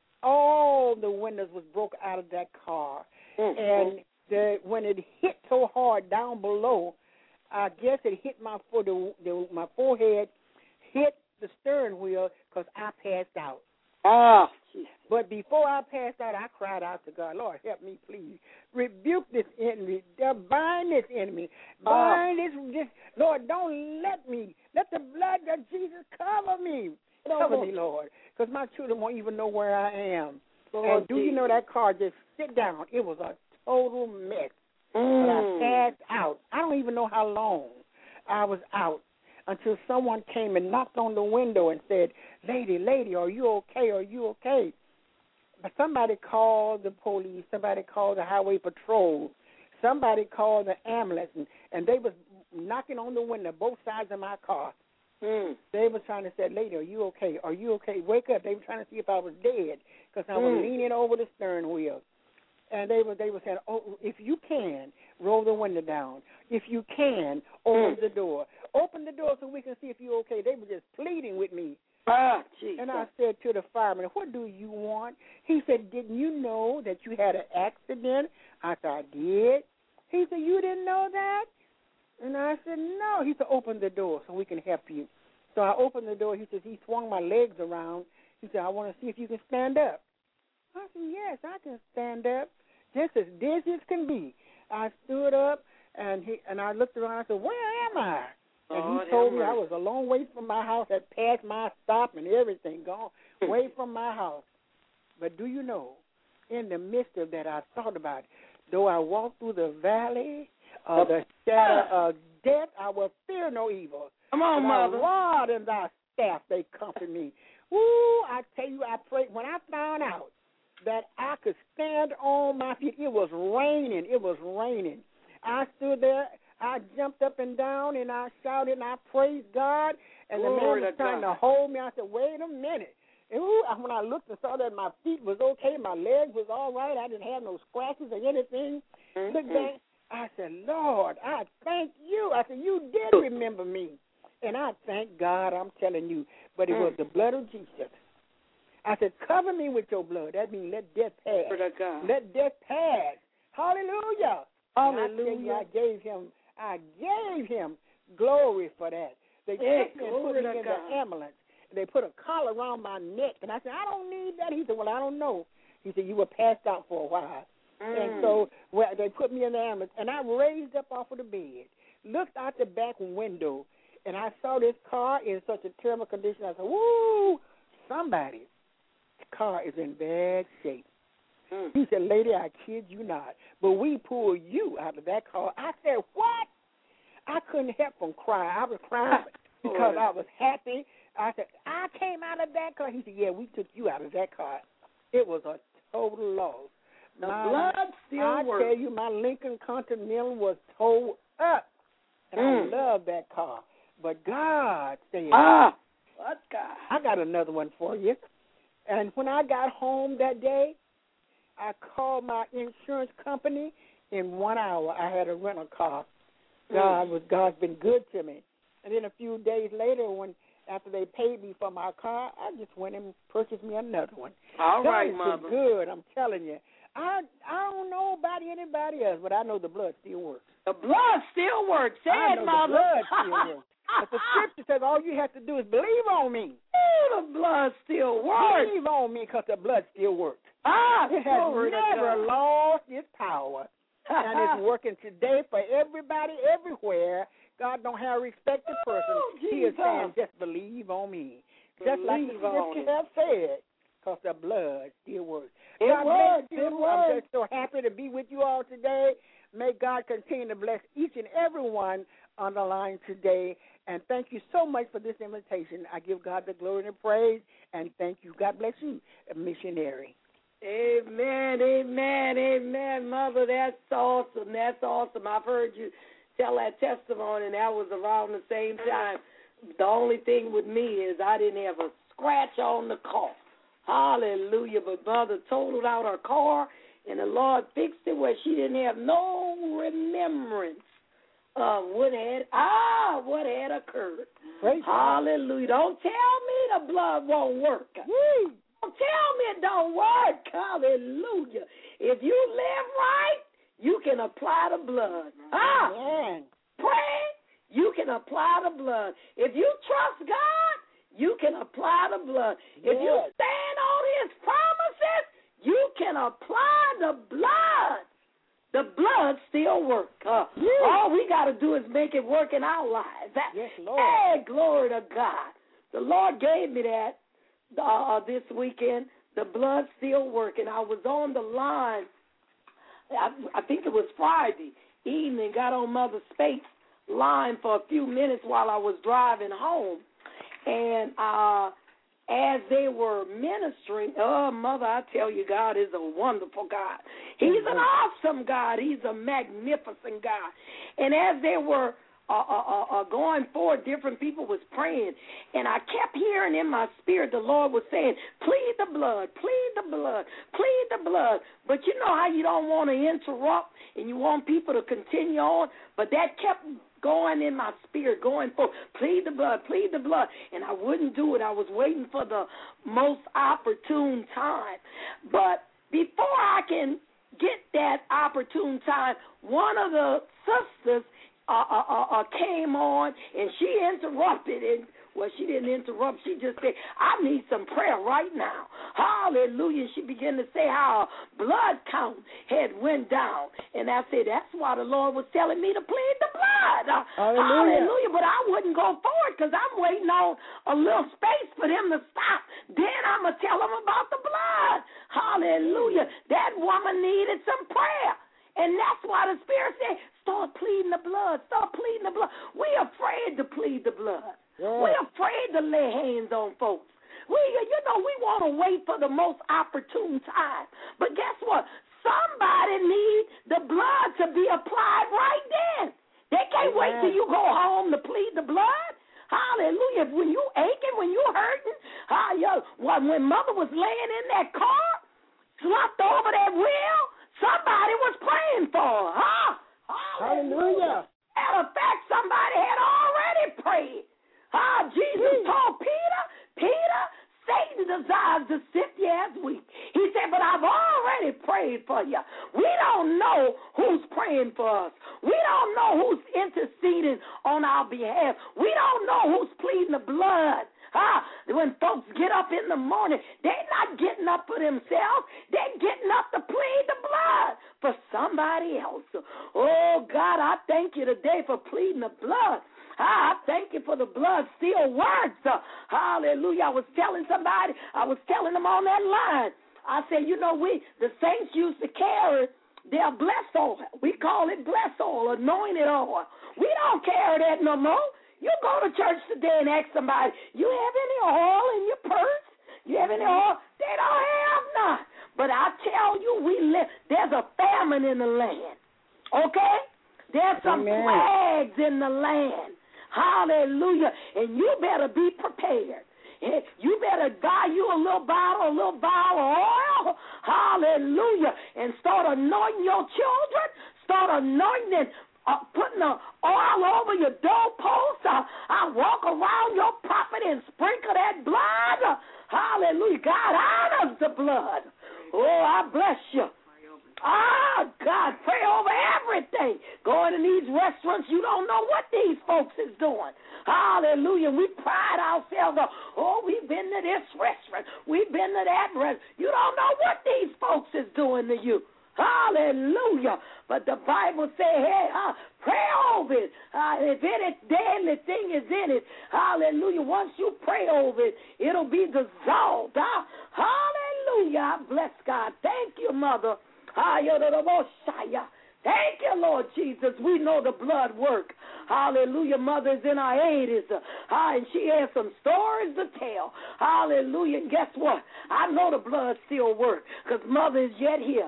All the windows was broke out of that car. Mm. And the, when it hit so hard down below, I guess it hit my foot, the, the, my forehead, hit the steering wheel because I passed out. Ah, geez. But before I passed out, I cried out to God, Lord, help me, please. Rebuke this enemy. Bind this enemy. Bind oh. this, this. Lord, don't let me. Let the blood of Jesus cover me. Cover me, Lord, because my children won't even know where I am. Oh, and do geez. you know that car just sit down? It was a total mess. Mm. But I passed out. I don't even know how long I was out until someone came and knocked on the window and said, lady, lady, are you okay? Are you okay? But somebody called the police. Somebody called the highway patrol. Somebody called the ambulance, and, and they was knocking on the window, both sides of my car. Mm. They were trying to say, lady, are you okay? Are you okay? Wake up. They were trying to see if I was dead because I was mm. leaning over the steering wheel. And they were they were saying, oh, if you can, roll the window down. If you can, open mm. the door. Open the door so we can see if you're okay. They were just pleading with me. Ah, Jesus. And I said to the fireman, what do you want? He said, didn't you know that you had an accident? I said, I did. He said, you didn't know that? And I said, no. He said, open the door so we can help you. So I opened the door. He said, he swung my legs around. He said, I want to see if you can stand up. I said, yes, I can stand up. Just as dizzy as can be. I stood up, and he and I looked around. I said, where am I? And oh, he told me I was a long way from my house, had passed my stop and everything, gone away from my house. But do you know, in the midst of that, I thought about it. Though I walk through the valley of the shadow of death, I will fear no evil. Come on, Mother. Thy rod and thy staff, they comfort me. Woo, I tell you, I prayed. When I found out that I could stand on my feet. It was raining. It was raining. I stood there. I jumped up and down, and I shouted, and I praised God. And Glory the man was trying God. to hold me. I said, wait a minute. And ooh, when I looked and saw that my feet was okay, my legs was all right, I didn't have no scratches or anything. Mm-hmm. Looked back, I said, Lord, I thank you. I said, you did remember me. And I thank God, I'm telling you. But it mm. was the blood of Jesus. I said, cover me with your blood. That means let death pass. Let death pass. Hallelujah. Hallelujah. I, I gave him, I gave him glory for that. They yeah, took me and put me in God. the ambulance. And they put a collar around my neck. And I said, I don't need that. He said, well, I don't know. He said, you were passed out for a while. Mm. And so well, they put me in the ambulance. And I raised up off of the bed, looked out the back window, and I saw this car in such a terrible condition. I said, woo, somebody's car is in bad shape. Mm. He said, lady, I kid you not, but we pulled you out of that car. I said, what? I couldn't help from crying. I was crying because I was happy. I said, I came out of that car. He said, yeah, we took you out of that car. It was a total loss. The my, blood still I works. I tell you, my Lincoln Continental was towed up, and Mm. I love that car. But God said, ah, what God? I got another one for you. And when I got home that day, I called my insurance company. In one hour, I had a rental car. God was God's been good to me. And then a few days later, when after they paid me for my car, I just went and purchased me another one. All God right, has Mother. been good, I'm telling you. I I don't know about anybody else, but I know the blood still works. The blood still works. Say I it, know Mother. the blood still works. But the scripture says all you have to do is believe on me. Ooh, the blood still works. Believe on me because the blood still works. Ah, It has glory to never God. lost its power. And it's working today for everybody, everywhere. God don't have respect to person. Oh, He is Jesus. saying, just believe on me. Just like the Believe on scripture it. have said, because the blood still works. It God works. bless you. It I'm works. just so happy to be with you all today. May God continue to bless each and every one on the line today. And thank you so much for this invitation. I give God the glory and the praise, and thank you. God bless you, missionary. Amen, amen, amen, Mother. That's awesome. That's awesome. I've heard you tell that testimony, and that was around the same time. The only thing with me is I didn't have a scratch on the car. Hallelujah. But Mother totaled out her car, and the Lord fixed it where she didn't have no remembrance of what had ah what had occurred. Praise Hallelujah. Don't tell me the blood won't work. Woo. Don't tell me it don't work. Hallelujah. If you live right, you can apply the blood. Ah, Amen. pray, you can apply the blood. If you trust God, you can apply the blood. If you Yes. stand on his promises, you can apply the blood. The blood still works. Uh, Yes. All we got to do is make it work in our lives. That, Yes, Lord. Hey, glory to God. The Lord gave me that uh, this weekend. The blood still working. I was on the line, I, I think it was Friday evening, got on Mother Spate's line for a few minutes while I was driving home. And uh, as they were ministering, oh, Mother, I tell you, God is a wonderful God. He's an awesome God. He's a magnificent God. And as they were uh, uh, uh, going forward, different people was praying, and I kept hearing in my spirit the Lord was saying, plead the blood, plead the blood, plead the blood. But you know how you don't want to interrupt and you want people to continue on, but that kept going in my spirit, going for, plead the blood, plead the blood. And I wouldn't do it. I was waiting for the most opportune time. But before I can get that opportune time, one of the sisters uh, uh, uh, uh, came on, and she interrupted it. Well, she didn't interrupt. She just said, I need some prayer right now. Hallelujah. She began to say how blood count had went down. And I said, that's why the Lord was telling me to plead the blood. Uh, Hallelujah. Hallelujah. But I wouldn't go forward because I'm waiting on a little space for them to stop. Then I'm going to tell them about the blood. Hallelujah. That woman needed some prayer. And that's why the Spirit said, start pleading the blood. Start pleading the blood. We're afraid to plead the blood. Yeah. We're afraid to lay hands on folks. We, you know, we want to wait for the most opportune time. But guess what? Somebody needs the blood to be applied right then. They can't wait till you go home to plead the blood. Hallelujah. When you aching, when you hurting, uh, yo, when Mother was laying in that car, slumped over that wheel, somebody was praying for her. Huh? Hallelujah. Matter of fact, somebody had already prayed. Ah, Jesus Mm. told Peter, Peter, Satan desires to sift you as wheat. He said, but I've already prayed for you. We don't know who's praying for us. We don't know who's interceding on our behalf. We don't know who's pleading the blood. Ah, when folks get up in the morning, they're not getting up for themselves. They're getting up to plead the blood for somebody else. Oh, God, I thank you today for pleading the blood. I thank you for the blood still works. Uh, hallelujah. I was telling somebody, I was telling them on that line. I said, you know, we, the saints used to carry their blessed oil. We call it blessed oil, anointed oil. We don't carry that no more. You go to church today and ask somebody, you have any oil in your purse? You have any oil? They don't have none. But I tell you, we live, there's a famine in the land. Okay? There's some Amen. plagues in the land. Hallelujah. And you better be prepared. You better buy you a little bottle, a little bottle of oil. Hallelujah. And start anointing your children. Start anointing, uh, putting the oil over your doorpost. Uh, I walk around your property and sprinkle that blood. Uh, hallelujah. God honors the blood. Oh, I bless you. Ah, God, pray over everything. Going in these restaurants, you don't know what these folks is doing. Hallelujah. We pride ourselves on, oh, we've been to this restaurant. We've been to that restaurant. You don't know what these folks is doing to you. Hallelujah. But the Bible says, hey, uh, pray over it. Uh, if any deadly thing is in it, hallelujah, once you pray over it, it'll be dissolved. Uh, hallelujah. I bless God. Thank you, Mother. Thank you, Lord Jesus. We know the blood work. Hallelujah. Mother's in her eighties. Uh, and she has some stories to tell. Hallelujah. And guess what? I know the blood still works because Mother is yet here.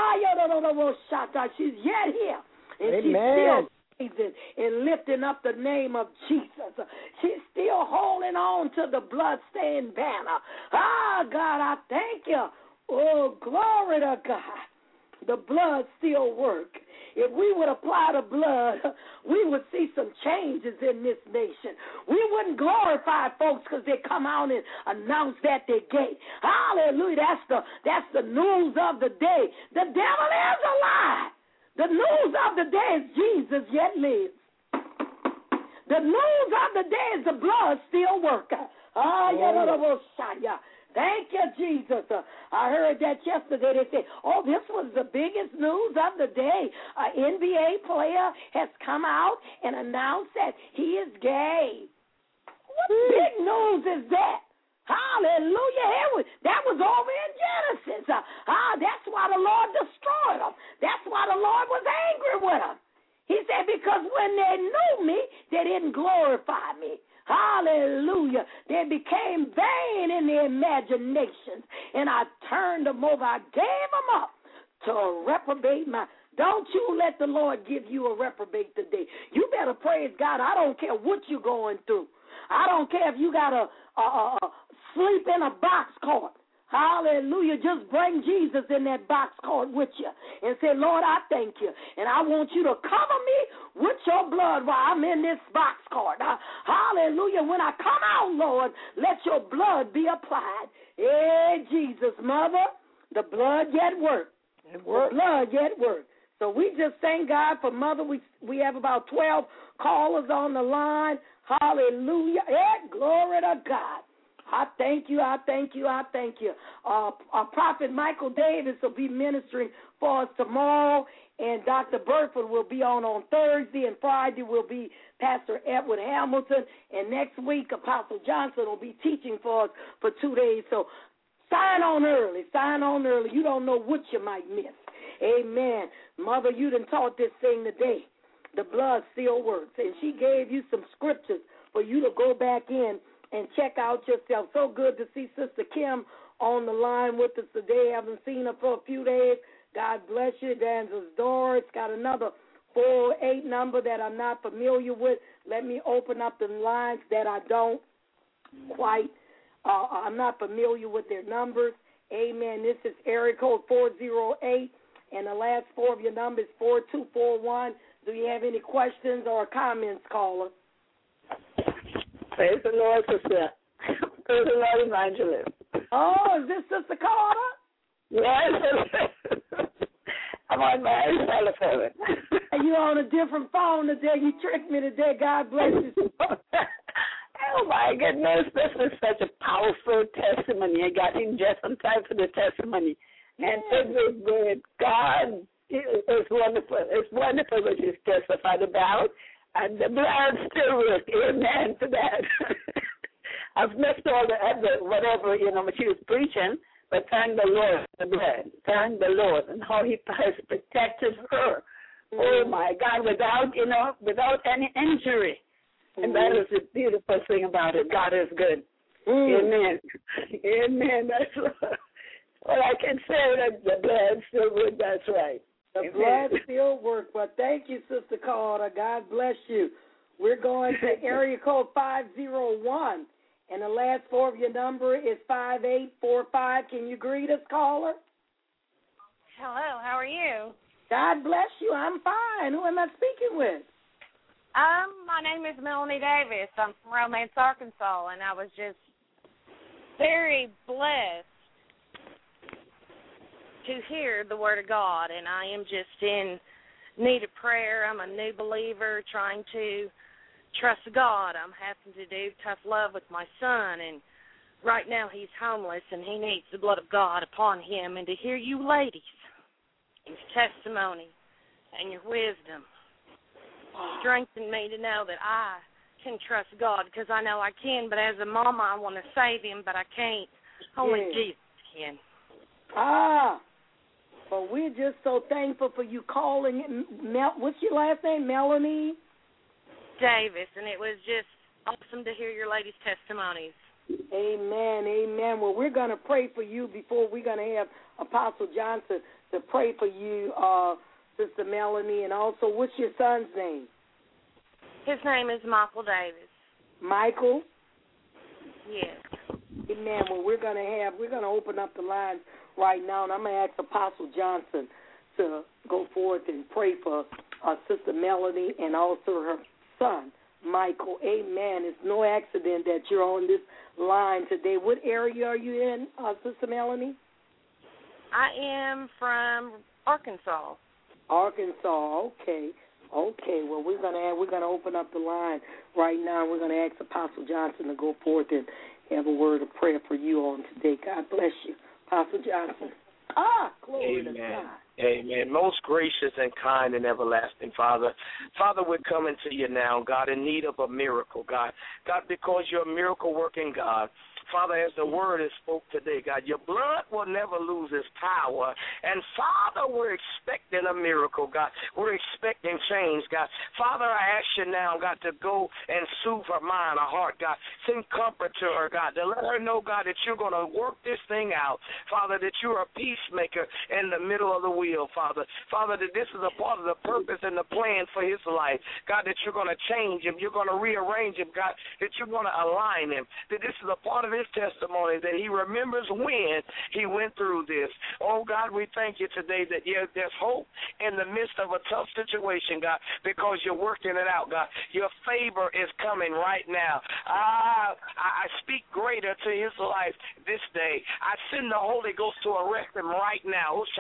She's yet here. And Amen. she's still praising and lifting up the name of Jesus. She's still holding on to the bloodstained banner. Ah, God, I thank you. Oh, glory to God. The blood still works. If we would apply the blood, we would see some changes in this nation. We wouldn't glorify folks because they come out and announce that they gay. Hallelujah. That's the, that's the news of the day. The devil is a lie. The news of the day is Jesus yet lives. The news of the day is the blood still works. Ah, yeah. Thank you, Jesus. Uh, I heard that yesterday. They said, oh, this was the biggest news of the day. An N B A player has come out and announced that he is gay. What big news is that? Hallelujah. It was, that was over in Genesis. Uh, ah, that's why the Lord destroyed him. That's why the Lord was angry with him. He said, because when they knew me, they didn't glorify me. Hallelujah. They became vain in their imaginations, and I turned them over. I gave them up to a reprobate mind. Don't you let the Lord give you a reprobate today. You better praise God. I don't care what you're going through. I don't care if you got to uh, uh, sleep in a box cart. Hallelujah. Just bring Jesus in that box cart with you and say, Lord, I thank you. And I want you to cover me with your blood while I'm in this box cart. Uh, hallelujah. When I come out, Lord, let your blood be applied. Hey, Jesus, Mother, the blood yet works. The blood yet works. So we just thank God for Mother. We we have about twelve callers on the line. Hallelujah. Hey, glory to God. I thank you, I thank you, I thank you. Uh, uh, Prophet Michael Davis will be ministering for us tomorrow, and Doctor Burford will be on on Thursday, and Friday will be Pastor Edward Hamilton, and next week Apostle Johnson will be teaching for us for two days. So sign on early, sign on early. You don't know what you might miss. Amen. Mother, you done taught this thing today. The blood still works, and she gave you some scriptures for you to go back in and check out yourself. So good to see Sister Kim on the line with us today. I haven't seen her for a few days. God bless you. Evangelist Doris got another four oh eight number that I'm not familiar with. Let me open up the lines that I don't quite, uh, I'm not familiar with their numbers. Amen. This is area code four oh eight, and the last four of your numbers is four two four one. Do you have any questions or comments, caller? Praise the Lord, sister. Praise the Lord, evangelist. Oh, is this Sister Carter? Yes. I'm on my telephone. You on a different phone today. You tricked me today. God bless you. Oh, my goodness. This is such a powerful testimony. I got in just in time for the testimony. And it was good. God is wonderful. It's wonderful what you testified about. And the blood still works. Amen to that. I've missed all the other, whatever, you know, when she was preaching, but thank the Lord for the blood. Thank the Lord and how he has protected her. Mm. Oh, my God, without, you know, without any injury. Mm. And that is the beautiful thing about it. God is good. Mm. Amen. Amen. That's what, what I can say, that the blood still works. That's right. The Amen. Blood still works. But thank you, Sister Carter. God bless you. We're going to area code five oh one. And the last four of your number is five eight four five. Can you greet us, caller? Hello, how are you? God bless you. I'm fine. Who am I speaking with? Um, my name is Melanie Davis. I'm from Romance, Arkansas, and I was just very blessed to hear the Word of God, and I am just in need of prayer. I'm a new believer trying to trust God. I'm having to do tough love with my son, and right now he's homeless, and he needs the blood of God upon him. And to hear you ladies, your testimony and your wisdom strengthen me to know that I can trust God, because I know I can, but as a mama, I want to save him, but I can't. Only yeah. Jesus can. Ah, well, we're just so thankful for you calling. Mel- What's your last name, Melanie? Davis, and it was just awesome to hear your ladies' testimonies. Amen, amen. Well, we're going to pray for you before we're going to have Apostle Johnson to pray for you, uh, Sister Melanie, and also, what's your son's name? His name is Michael Davis. Michael? Yes. Amen. Well, we're going to have, we're going to open up the lines right now, and I'm going to ask Apostle Johnson to go forth and pray for uh, Sister Melanie and also her son, Michael. Amen. It's no accident that you're on this line today. What area are you in, uh, Sister Melanie? I am from Arkansas. Arkansas. Okay. Okay. Well, we're gonna we're gonna open up the line right now. We're gonna ask Apostle Johnson to go forth and have a word of prayer for you on today. God bless you, Apostle Johnson. Ah, glory Amen. to God. Amen. Most gracious and kind and everlasting Father. Father, we're coming to you now, God, in need of a miracle, God. God, because you're a miracle-working God. Father, as the word is spoke today, God, your blood will never lose its power. And, Father, we're expecting a miracle, God. We're expecting change, God. Father, I ask you now, God, to go and soothe her mind, her heart, God. Send comfort to her, God, to let her know, God, that you're going to work this thing out. Father, that you're a peacemaker in the middle of the wheel, Father. Father, that this is a part of the purpose and the plan for his life. God, that you're going to change him. You're going to rearrange him, God, that you're going to align him. That this is a part of his testimony, that he remembers when he went through this. Oh, God, we thank you today that yeah, there's hope in the midst of a tough situation, God, because you're working it out, God. Your favor is coming right now. Ah, I speak greater to his life this day. I send the Holy Ghost to arrest him right now. Oh,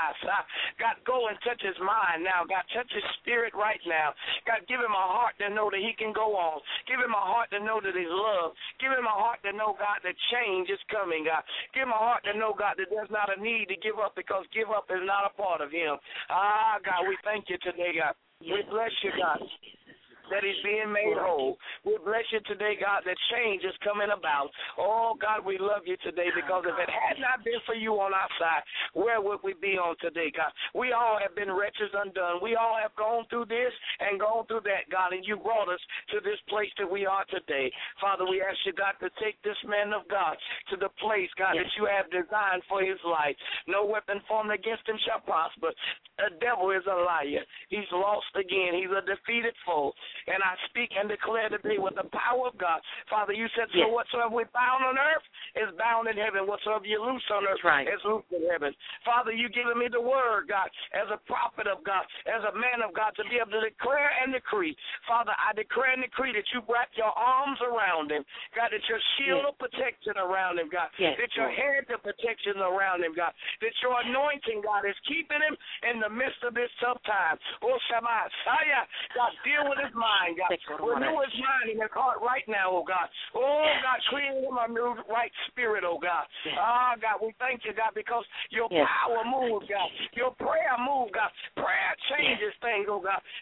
God, go and touch his mind now. God, touch his spirit right now. God, give him a heart to know that he can go on. Give him a heart to know that he's loved. Give him a heart to know, God, that change is coming, God. Give him a heart to know, God, that there's not a need to give up, because give up is not a part of him. Ah, God, we thank you today, God. We bless you, God, that he's being made whole. We bless you today, God, that change is coming about. Oh, God, we love you today, because if it had not been for you on our side, where would we be on today, God? We all have been wretches undone. We all have gone through this and gone through that, God, and you brought us to this place that we are today. Father, we ask you, God, to take this man of God to the place, God, yes, that you have designed for his life. No weapon formed against him shall prosper. The devil is a liar. He's lost again. He's a defeated foe. And I speak and declare today with the power of God. Father, you said, so yes, whatsoever we bound on earth is bound in heaven. Whatsoever you loose on earth right. is loose in heaven. Father, you given me the word, God, as a prophet of God, as a man of God, to be able to declare and decree. Father, I declare and decree that you wrap your arms around him. God, that your shield yes. of protection around him, God. Yes, that your Lord. Head of protection around him, God. That your anointing, God, is keeping him in the midst of this tough time. Oh, Shabbat, Saya, God, deal with his mind. God. Renew his mind and his heart right now, oh God. Oh, God, create him a new right spirit, oh God. Ah, oh, God, we thank you, God, because your yes. power moves, God. Your prayer moves, God. Prayer changes yes. things, oh God. And yes. God,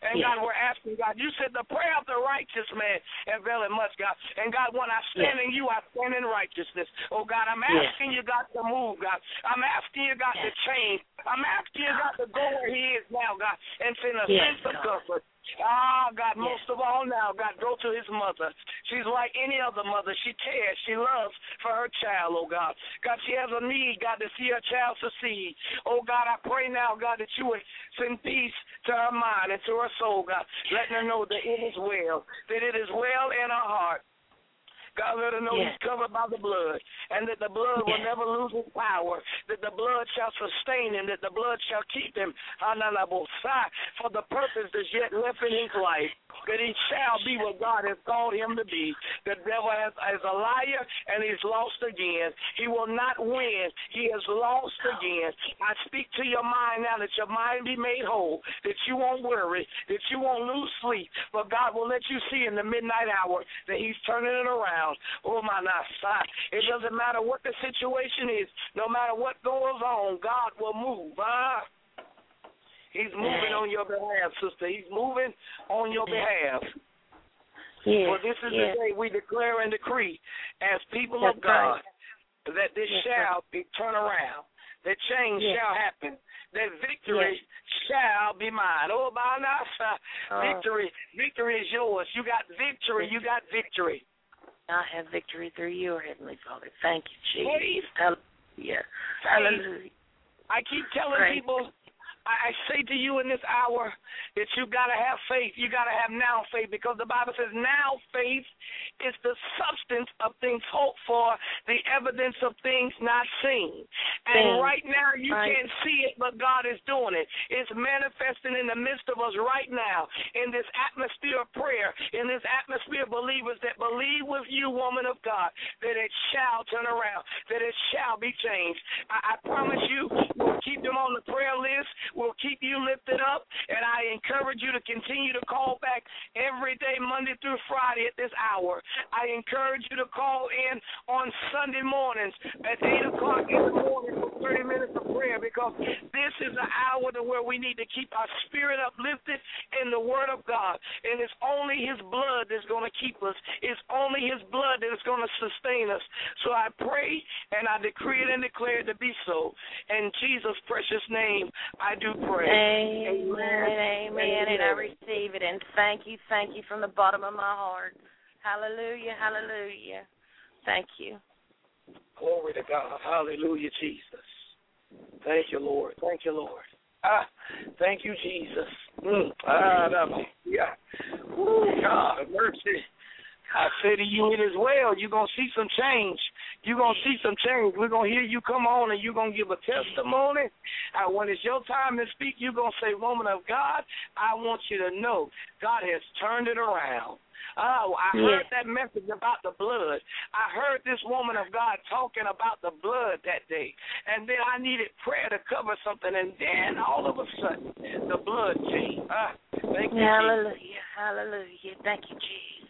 we're asking, God. You said the prayer of the righteous man availeth much, God. And, God, when I stand yes. in you, I stand in righteousness. Oh, God, I'm asking yes. you, God, to move, God. I'm asking you, God, yes. to change. I'm asking you, God, to go where he is now, God, and send a yes, sense of comfort. Ah, God, yes. most of all now, God, go to his mother. She's like any other mother. She cares. She loves for her child, oh, God. God, she has a need, God, to see her child succeed. Oh, God, I pray now, God, that you would send peace to her mind and to her soul, God, letting her know that it is well, that it is well in her heart. God, let her know yes. he's covered by the blood, and that the blood yes. will never lose its power, that the blood shall sustain him, that the blood shall keep him for the purpose that's yet left in his life, that he shall be what God has called him to be. The devil has, is a liar, and he's lost again. He will not win. He has lost again. I speak to your mind now, that your mind be made whole, that you won't worry, that you won't lose sleep, but God will let you see in the midnight hour that he's turning it around. Oh, my God. It doesn't matter what the situation is. No matter what goes on, God will move. Ah. He's moving on your behalf, sister. He's moving on your behalf. Yes. Well, this is yes. the day we declare and decree as people That's of God right. that this yes, shall be turned around, that change yes. shall happen, that victory yes. shall be mine. Oh, my God. Uh, victory, victory is yours. You got victory. You got victory. I have victory through you, Heavenly Father. Thank you, Jesus. Hallelujah. Hallelujah. I keep telling Praise people, I say to you in this hour that you got to have faith. You got to have now faith, because the Bible says now faith is the substance of things hoped for, the evidence of things not seen. And Same. right now you right. can't see it, but God is doing it. It's manifesting in the midst of us right now in this atmosphere of prayer, in this atmosphere of believers that believe with you, woman of God, that it shall turn around, that it shall be changed. I, I promise you, we'll keep them on the prayer list. We'll keep you lifted up, and I encourage you to continue to call back every day, Monday through Friday at this hour. I encourage you to call in on Sunday mornings at eight o'clock in the morning for thirty minutes of prayer, because this is an hour to where we need to keep our spirit uplifted in the Word of God, and it's only His blood that's going to keep us. It's only His blood that is going to sustain us. So I pray, and I decree it and declare it to be so. In Jesus' precious name, I do pray. Amen, amen, amen, and I receive it. And thank you, thank you from the bottom of my heart. Hallelujah, hallelujah. Thank you. Glory to God. Hallelujah, Jesus. Thank you, Lord. Thank you, Lord. Ah, thank you, Jesus. Mm. Ah, yeah. Ooh, God, mercy. I say to you, it is well. You're going to see some change. You're going to see some change. We're going to hear you come on, and you're going to give a testimony. And when it's your time to speak, you're going to say, woman of God, I want you to know God has turned it around. Oh, I heard yeah. that message about the blood. I heard this woman of God talking about the blood that day. And then I needed prayer to cover something, and then all of a sudden, the blood changed. Ah, thank you, Hallelujah, Jesus. hallelujah. Thank you, Jesus.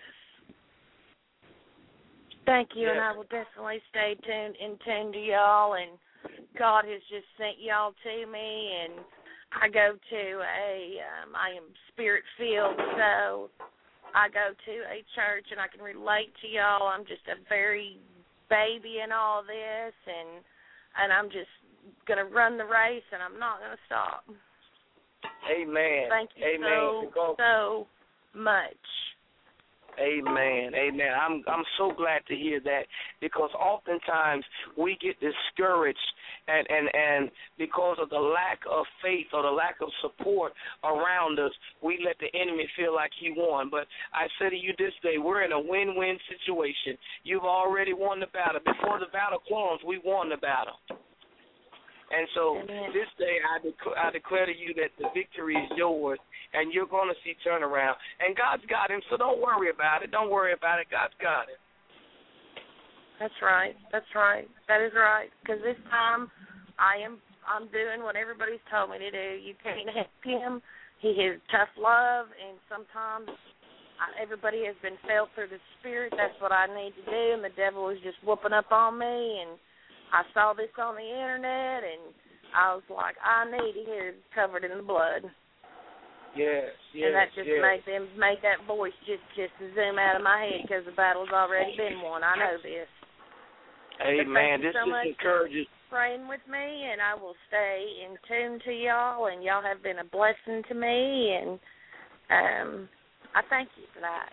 Thank you, yes. and I will definitely stay tuned in tune to y'all, and God has just sent y'all to me, and I go to a, um, I am spirit-filled, so I go to a church, and I can relate to y'all. I'm just a very baby in all this, and and I'm just going to run the race, and I'm not going to stop. Amen. Thank you Amen. so, so much. Amen. Amen. I'm I'm so glad to hear that, because oftentimes we get discouraged and, and, and because of the lack of faith or the lack of support around us, we let the enemy feel like he won. But I say to you this day, we're in a win-win situation. You've already won the battle. Before the battle comes, we won the battle. And so Amen. This day I, dec- I declare to you that the victory is yours, and you're going to see turnaround. And God's got him, so don't worry about it. Don't worry about it. God's got it. That's right. That's right. That is right. Because this time I am I'm doing what everybody's told me to do. You can't help him. He has tough love, and sometimes I, everybody has been felt through the Spirit. That's what I need to do, and the devil is just whooping up on me, and I saw this on the internet, and I was like, I need to hear it covered in the blood. Yes, yes, and that just yes. made them made that voice just just zoom out of my head because the battle's already been won. I know this. Amen. This so just encourages. Praying with me, and I will stay in tune to y'all. And y'all have been a blessing to me, and um, I thank you for that.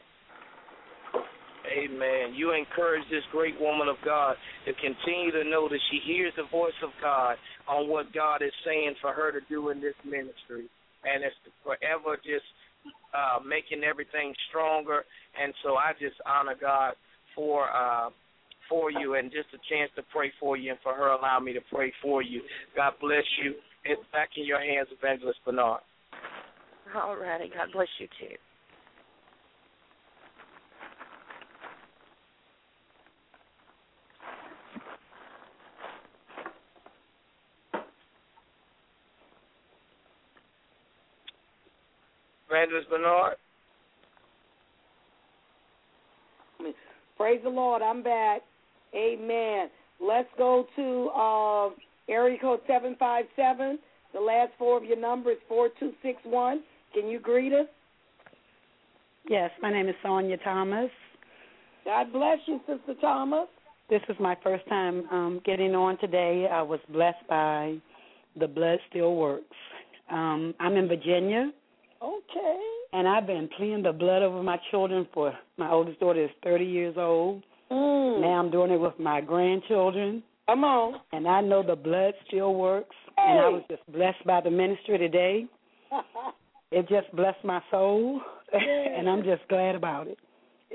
Amen. You encourage this great woman of God to continue to know that she hears the voice of God on what God is saying for her to do in this ministry. And it's forever just uh, making everything stronger. And so I just honor God for uh, for you and just a chance to pray for you and for her allowing me to pray for you. God bless you. It's back in your hands, Evangelist Bernard. All righty. God bless you, too. Evangelist Bernard. Praise the Lord. I'm back. Amen. Let's go to uh, area code seven five seven. The last four of your number is four two six one. Can you greet us? Yes, my name is Sonia Thomas. God bless you, Sister Thomas. This is my first time um, getting on today. I was blessed by The Blood Still Works. Um, I'm in Virginia. Okay. And I've been pleading the blood over my children for, my oldest daughter is thirty years old. Mm. Now I'm doing it with my grandchildren. Come on. And I know the blood still works. Hey. And I was just blessed by the ministry today. It just blessed my soul. Yeah. And I'm just glad about it.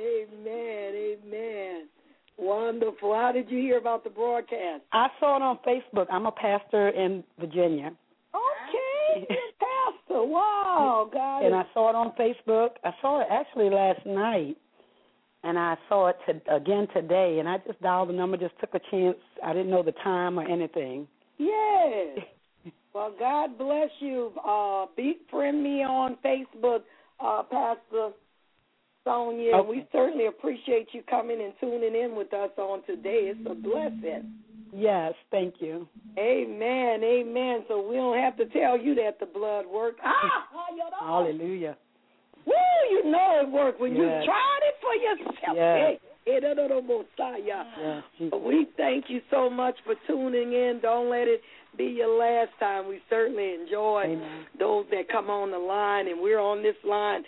Amen. Amen. Wonderful. How did you hear about the broadcast? I saw it on Facebook. I'm a pastor in Virginia. Okay. You're a pastor. Wow. God. And I saw it on Facebook. I saw it actually last night. And I saw it to, again today, and I just dialed the number, just took a chance. I didn't know the time or anything. Yes. Well, God bless you. Uh, be friend me on Facebook, uh, Pastor Sonia. Okay. We certainly appreciate you coming and tuning in with us on today. It's a blessing. Yes, thank you. Amen, amen. So we don't have to tell you that the blood worked. Ah, you know. Hallelujah. Woo, you know it worked when yes. you tried it for yourself. Yes. Hey, hey, no, no, Messiah. Yes, we thank you so much for tuning in. Don't let it be your last time. We certainly enjoy Amen. those that come on the line, and we're on this line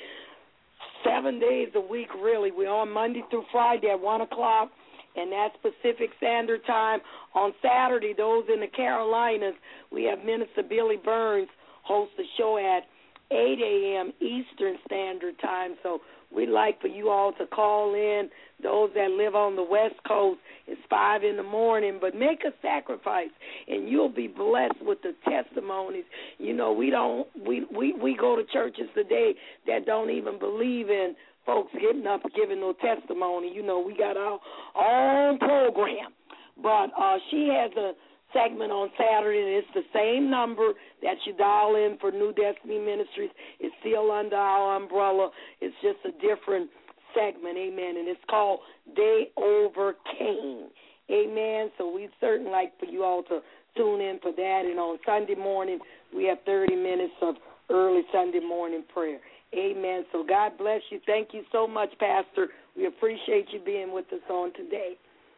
seven days a week, really. We're on Monday through Friday at one o'clock, and that's Pacific Standard Time. On Saturday, those in the Carolinas, we have Minister Billy Burns host the show at eight a.m. Eastern Standard Time. So we'd like for you all to call in. Those that live on the West Coast, it's five in the morning. But make a sacrifice, and you'll be blessed with the testimonies. You know, we don't we, we, we go to churches today that don't even believe in folks getting up and giving no testimony. You know, we got our own program. But uh, she has a segment on Saturday, and it's the same number that you dial in for New Destiny Ministries. It's still under our umbrella. It's just a different segment, amen, and it's called They Overcame, amen. So we'd certainly like for you all to tune in for that, and on Sunday morning we have thirty minutes of early Sunday morning prayer, amen. So God bless you. Thank you so much, Pastor. We appreciate you being with us on today.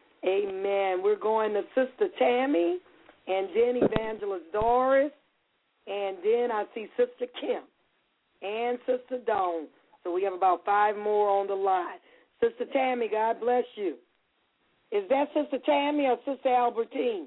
Amen. We're going to Sister Tammy, and then Evangelist Doris, and then I see Sister Kim and Sister Dawn. So we have about five more on the line. Sister Tammy, God bless you. Is that Sister Tammy or Sister Albertine?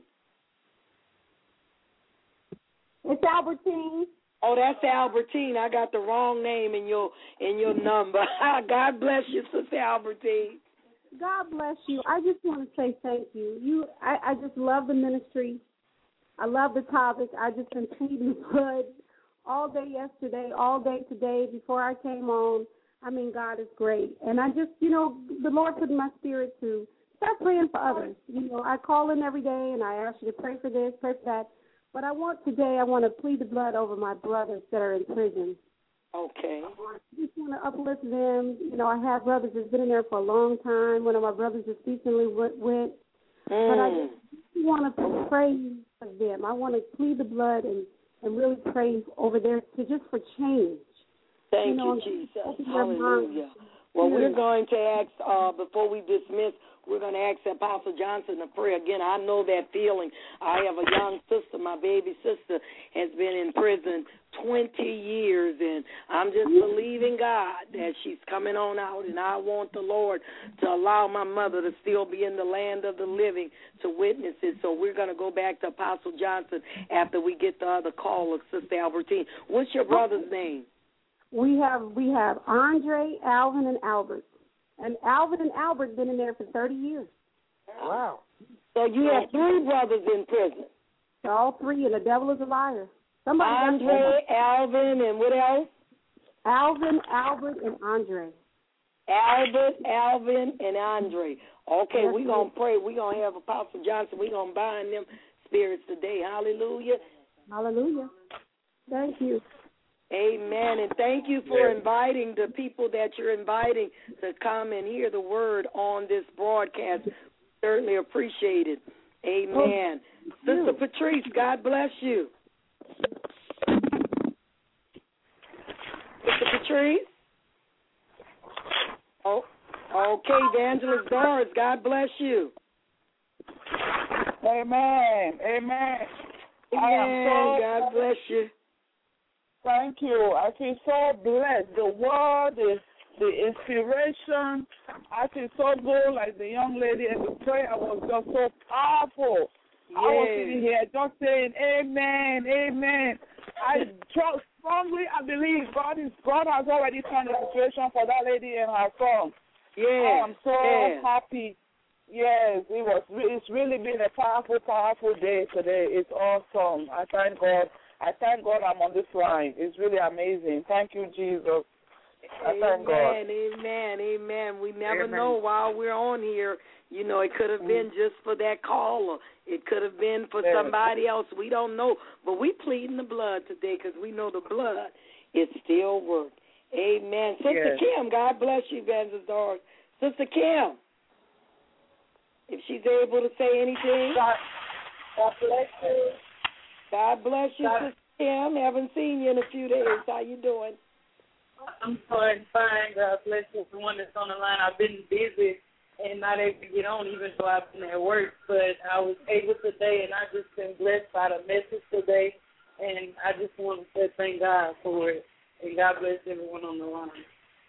It's Albertine. Oh, that's Albertine. I got the wrong name in your in your number. God bless you, Sister Albertine. God bless you. I just want to say thank you. You, I, I just love the ministry. I love the topic. I just been pleading the blood all day yesterday, all day today before I came on. I mean, God is great. And I just, you know, the Lord put in my spirit to start praying for others. You know, I call in every day and I ask you to pray for this, pray for that. But I want today, I want to plead the blood over my brothers that are in prison. Okay. I just want to uplift them. You know, I have brothers that's been in there for a long time. One of my brothers just recently went. went. Mm. But I just want to pray for them. I want to plead the blood and, and really pray over there to just for change. Thank you, know, you, Jesus. Hallelujah. Well, we're going to ask, uh, before we dismiss, we're going to ask Apostle Johnson to pray. Again, I know that feeling. I have a young sister. My baby sister has been in prison twenty years, and I'm just believing God that she's coming on out, and I want the Lord to allow my mother to still be in the land of the living to witness it. So we're going to go back to Apostle Johnson after we get the other call of Sister Albertine. What's your brother's name? We have we have Andre, Alvin, and Albert. And Alvin and Albert been in there for thirty years. Wow. So you have three brothers in prison. All three, and the devil is a liar. Somebody Andre, Alvin, and what else? Alvin, Albert, and Andre. Albert, Alvin, and Andre. Okay, yes, we're going to pray. We're going to have Apostle Johnson. We're going to bind them spirits today. Hallelujah. Hallelujah. Thank you. Amen. And thank you for inviting the people that you're inviting to come and hear the word on this broadcast. Certainly appreciate it. Amen. Oh, Sister Patrice, God bless you. Sister Patrice? Oh, okay, Evangelist Doris, God bless you. Amen. Amen. Amen. So God bless you. Thank you. I feel so blessed. The word, the, the inspiration, I feel so good. Like the young lady at the prayer was just so powerful. Yes. I was sitting here just saying, amen, amen. I trust strongly, I believe God is God has already turned the situation for that lady and her son. Yes. I am so yes. happy. Yes, it was. It's really been a powerful, powerful day today. It's awesome. I thank God. I thank God I'm on this line. It's really amazing. Thank you, Jesus. I thank amen, God. Amen, amen. We never amen. know while we're on here. You know, it could have mm. been just for that caller. It could have been for yes. somebody else. We don't know. But we pleading the blood today because we know the blood is still work. Amen. Sister yes. Kim, God bless you, Evangelist Doris. Sister Kim, if she's able to say anything. God, God bless you. God bless you, God. Sister Kim. Haven't seen you in a few days. How you doing? I'm doing fine. God bless everyone that's on the line. I've been busy and not able to get on, even though I've been at work. But I was able today, and I just been blessed by the message today. And I just want to say thank God for it. And God bless everyone on the line.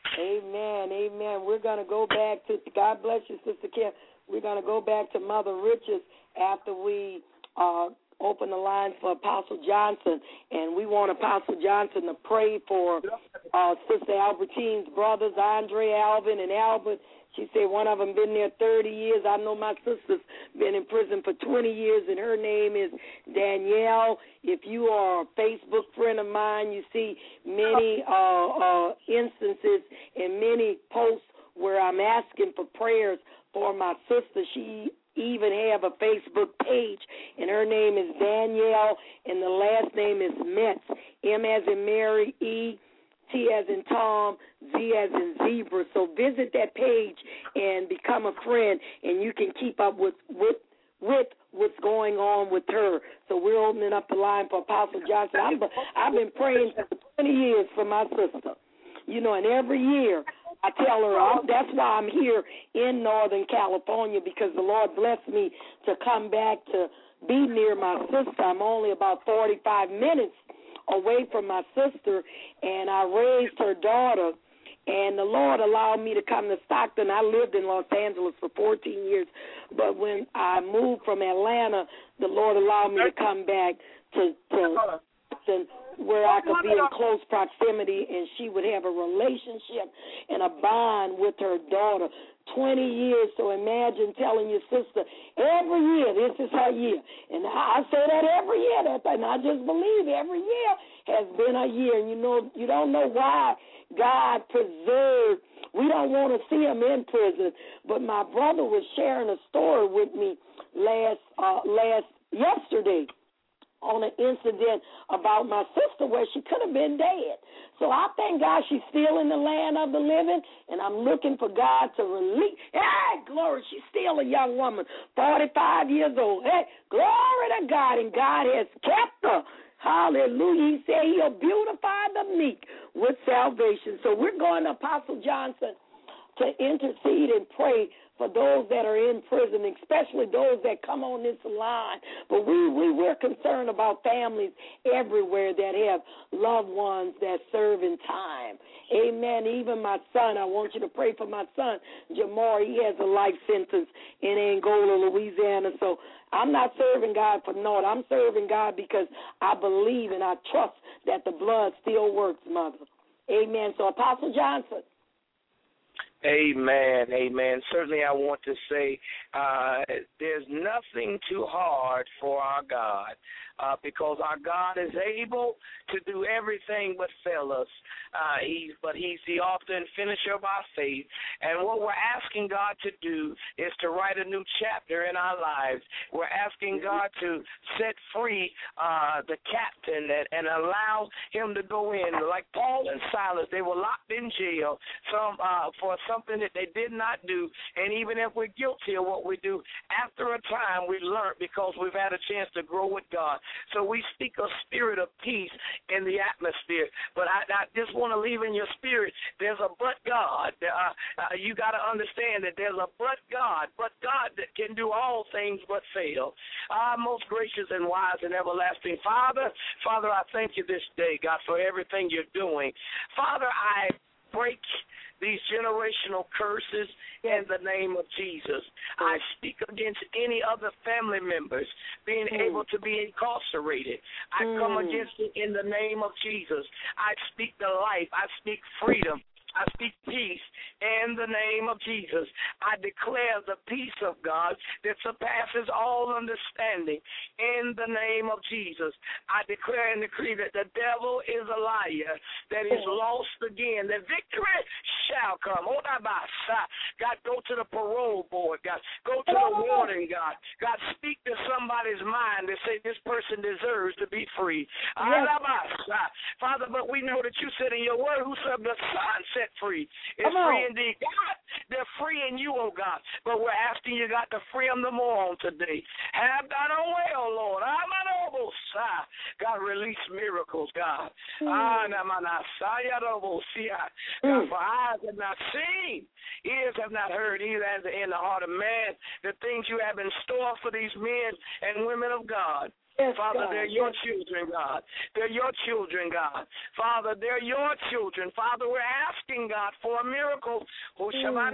Amen. Amen. We're going to go back to, God bless you, Sister Kim. We're going to go back to Mother Riches after we uh, open the line for Apostle Johnson. And we want Apostle Johnson to pray for uh, Sister Albertine's brothers, Andre, Alvin, and Albert. She said one of them been there thirty years. I know my sister's been in prison for twenty years, and her name is Danielle. If you are a Facebook friend of mine, you see many uh, uh, instances and many posts where I'm asking for prayers for my sister. She even have a Facebook page, and her name is Danielle, and the last name is Metz, M as in Mary, E, T as in Tom, Z as in zebra. So visit that page and become a friend, and you can keep up with with, with what's going on with her. So we're opening up the line for Apostle Johnson. I've, I've been praying for twenty years for my sister, you know, and every year I tell her, I'm, that's why I'm here in Northern California, because the Lord blessed me to come back to be near my sister. I'm only about forty-five minutes away from my sister, and I raised her daughter, and the Lord allowed me to come to Stockton. I lived in Los Angeles for fourteen years, but when I moved from Atlanta, the Lord allowed me to come back to, to Stockton, where I could be in close proximity, and she would have a relationship and a bond with her daughter. twenty years, so imagine telling your sister, every year, this is her year. And I say that every year, that, and I just believe every year has been a year. And you know, you don't know why God preserved. We don't want to see him in prison. But my brother was sharing a story with me last uh, last yesterday on an incident about my sister where she could have been dead. So I thank God she's still in the land of the living, and I'm looking for God to release. Hey, glory, she's still a young woman, forty-five years old. Hey, glory to God, and God has kept her. Hallelujah. He said he'll beautify the meek with salvation. So we're going to Apostle Johnson to intercede and pray for those that are in prison, especially those that come on this line. But we, we, we're concerned about families everywhere that have loved ones that serve in time. Amen. Even my son, I want you to pray for my son, Jamar. He has a life sentence in Angola, Louisiana. So I'm not serving God for naught. I'm serving God because I believe and I trust that the blood still works, Mother. Amen. So Apostle Johnson. Amen, amen. Certainly I want to say uh, there's nothing too hard for our God uh, because our God is able to do everything but fail us. Uh, he's, but he's the author and finisher of our faith. And what we're asking God to do is to write a new chapter in our lives. We're asking God to set free uh, the captain and, and allow him to go in. Like Paul and Silas, they were locked in jail some uh, for something that they did not do. And even if we're guilty of what we do, after a time we learn because we've had a chance to grow with God. So we speak a spirit of peace in the atmosphere. But I, I just want to leave in your spirit, there's a but God. Uh, uh, you got to understand that there's a but God, but God that can do all things but fail. Our most gracious and wise and everlasting Father, Father, I thank you this day, God, for everything you're doing. Father, I break these generational curses in the name of Jesus. I speak against any other family members being mm. able to be incarcerated. I mm. come against it in the name of Jesus. I speak the life. I speak freedom. I speak peace in the name of Jesus. I declare the peace of God that surpasses all understanding in the name of Jesus. I declare and decree that the devil is a liar, that he's lost again. The victory shall come. God, go to the parole board, God. Go to the warden, God. God, speak to somebody's mind that say this person deserves to be free. Yes. Father, but we know that you said in your word, whosoever the Son set free is free indeed. God, they're free in you, oh God. But we're asking you, God, to free them the more on today. Have thine own way, oh Lord. God, release miracles, God. Mm. God, for eyes have not seen, ears have not heard, either as in the heart of man, the things you have in store for these men and women of God. Yes, Father, God. They're your children, God. They're your children, God. Father, they're your children. Father, we're asking, God, for a miracle. Mm.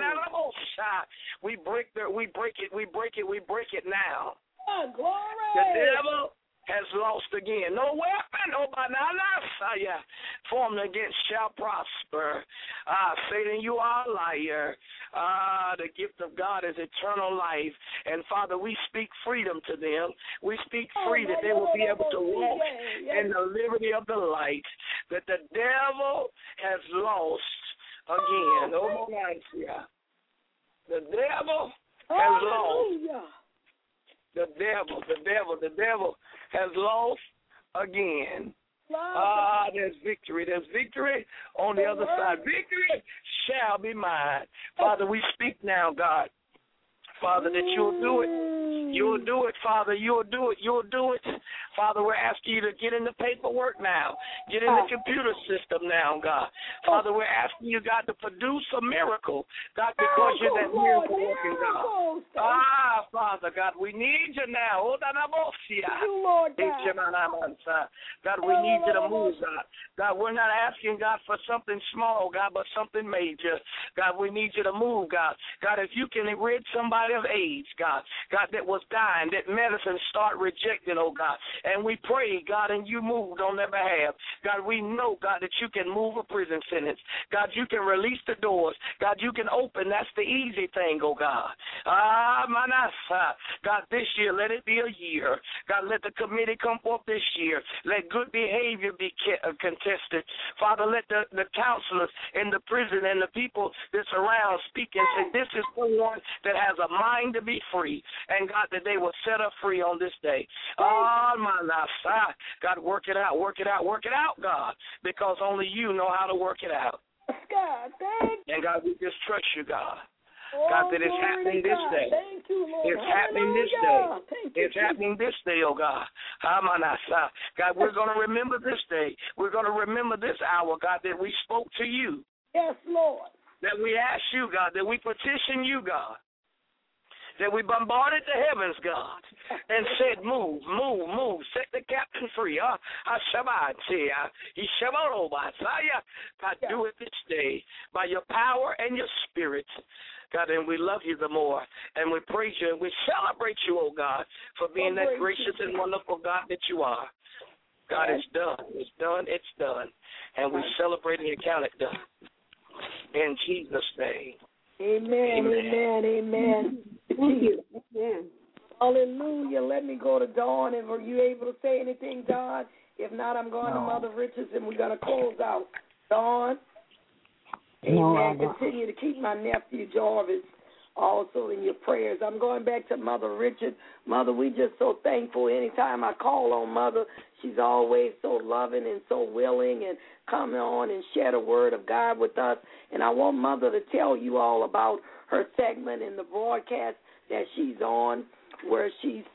We break the, we break it, we break it, we break it now. Oh, glory. The devil has lost again. No weapon, no banana, formed against shall prosper. Ah, Satan, you are a liar. Ah, the gift of God is eternal life. And Father, we speak freedom to them. We speak free that they will be able to walk in the liberty of the light. That the devil has lost again. Oh, the devil has lost. The devil, the devil, the devil has lost again. Ah, there's victory. There's victory on the other side. Victory shall be mine. Father, we speak now, God. Father, that you'll do it. You'll do it, Father. You'll do it. You'll do it. Father, we're asking you to get in the paperwork now. Get in the computer system now, God. Father, we're asking you, God, to produce a miracle. God, because you're that miracle working God. Ah, Father, God, we need you now. God, we need you to move, God. God, we're not asking, God, for something small, God, but something major. God, we need you to move, God. God, if you can rid somebody of AIDS, God, God, that was dying, that medicine start rejecting, oh God. And we pray, God, and you moved on their behalf. God, we know, God, that you can move a prison sentence. God, you can release the doors. God, you can open. That's the easy thing, oh God. Ah, manasa. God, this year, let it be a year. God, let the committee come forth this year. Let good behavior be contested. Father, let the, the counselors in the prison and the people that's around speak and say, this is someone that has a mind to be free. And God, that they will set her free on this day. Oh, my God, work it out, work it out, work it out, God, because only you know how to work it out. God, thank you. And God, we just trust you, God. God, that it's happening this day. Thank you, Lord. It's happening this day. It's happening this day, oh God. God, we're going to remember this day. We're going to remember this hour, God, that we spoke to you. Yes, Lord. That we asked you, God, that we petitioned you, God. That we bombarded the heavens, God, and said, move, move, move, set the captain free. Uh, God, do it this day by your power and your spirit. God, and we love you the more, and we praise you, and we celebrate you, oh God, for being that gracious and wonderful God that you are. God, it's done. It's done. It's done. And we celebrate and count it done. In Jesus' name. Amen, amen, amen. Thank you. Amen. Hallelujah. Let me go to Dawn. And were you able to say anything, Dawn? If not, I'm going no. to Mother Richards, and we're going to close out. Dawn? No, amen. Continue to keep my nephew Jarvis also in your prayers. I'm going back to Mother Richards. Mother, we just so thankful. Anytime I call on Mother, she's always so loving and so willing and coming on and share the word of God with us. And I want Mother to tell you all about her segment in the broadcast that she's on, where she's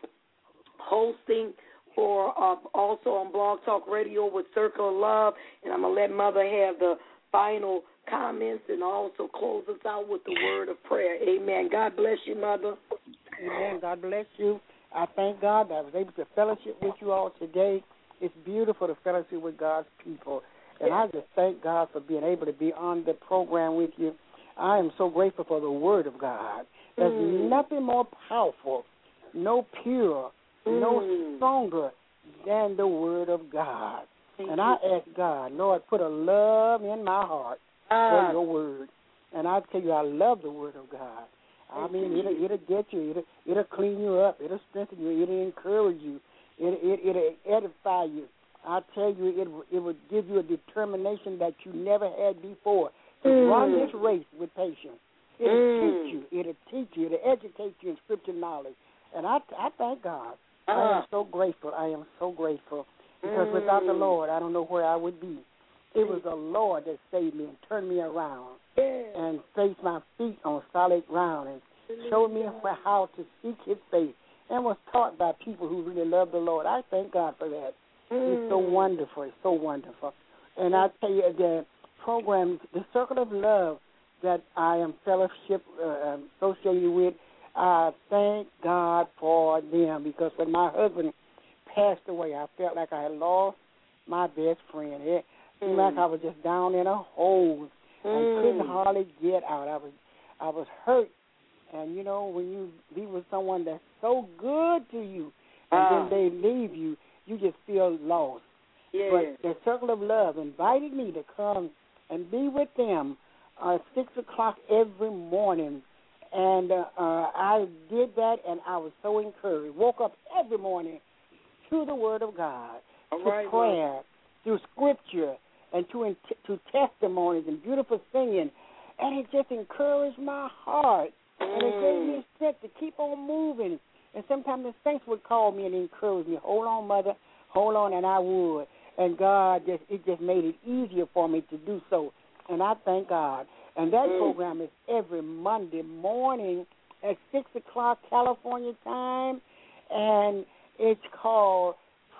hosting for uh, also on Blog Talk Radio with Circle of Love. And I'm going to let Mother have the final comments and also close us out with the word of prayer. Amen. God bless you, Mother. Amen. God bless you. I thank God that I was able to fellowship with you all today. It's beautiful to fellowship with God's people. And I just thank God for being able to be on the program with you. I am so grateful for the word of God. There's mm. nothing more powerful, no pure, mm. no stronger than the word of God. Thank and you. I ask God, Lord, put a love in my heart for your word. And I tell you, I love the word of God. I mean, it'll, it'll get you. It'll, it'll clean you up. It'll strengthen you. It'll encourage you. It, it, it'll edify you. I tell you, it, it will give you a determination that you never had before to mm. run this race with patience. It'll mm. teach you. It'll teach you. It'll educate you in scripture knowledge. And I, I thank God. Uh. I am so grateful. I am so grateful. Because mm. without the Lord, I don't know where I would be. It was the Lord that saved me and turned me around yeah. and placed my feet on solid ground and showed me how to seek his face and was taught by people who really love the Lord. I thank God for that. Mm. It's so wonderful. It's so wonderful. And I tell you, the program, the Circle of Love that I am fellowship uh, associated with, I thank God for them, because when my husband passed away, I felt like I had lost my best friend. It seemed mm. like I was just down in a hole and mm. couldn't hardly get out. I was, I was hurt. And, you know, when you be with someone that's so good to you and uh. then they leave you, you just feel lost. Yeah. But the Circle of Love invited me to come and be with them at six o'clock every morning. And uh, uh, I did that, and I was so encouraged. Woke up every morning to the Word of God, All to right, prayer, well. through Scripture, and to in- to testimonies and beautiful singing. And it just encouraged my heart. Mm. And it gave me strength to keep on moving. And sometimes the saints would call me and encourage me, hold on, Mother, hold on, and I would. And God, just it just made it easier for me to do so. And I thank God. And that mm. program is every Monday morning at six o'clock California time. And it's called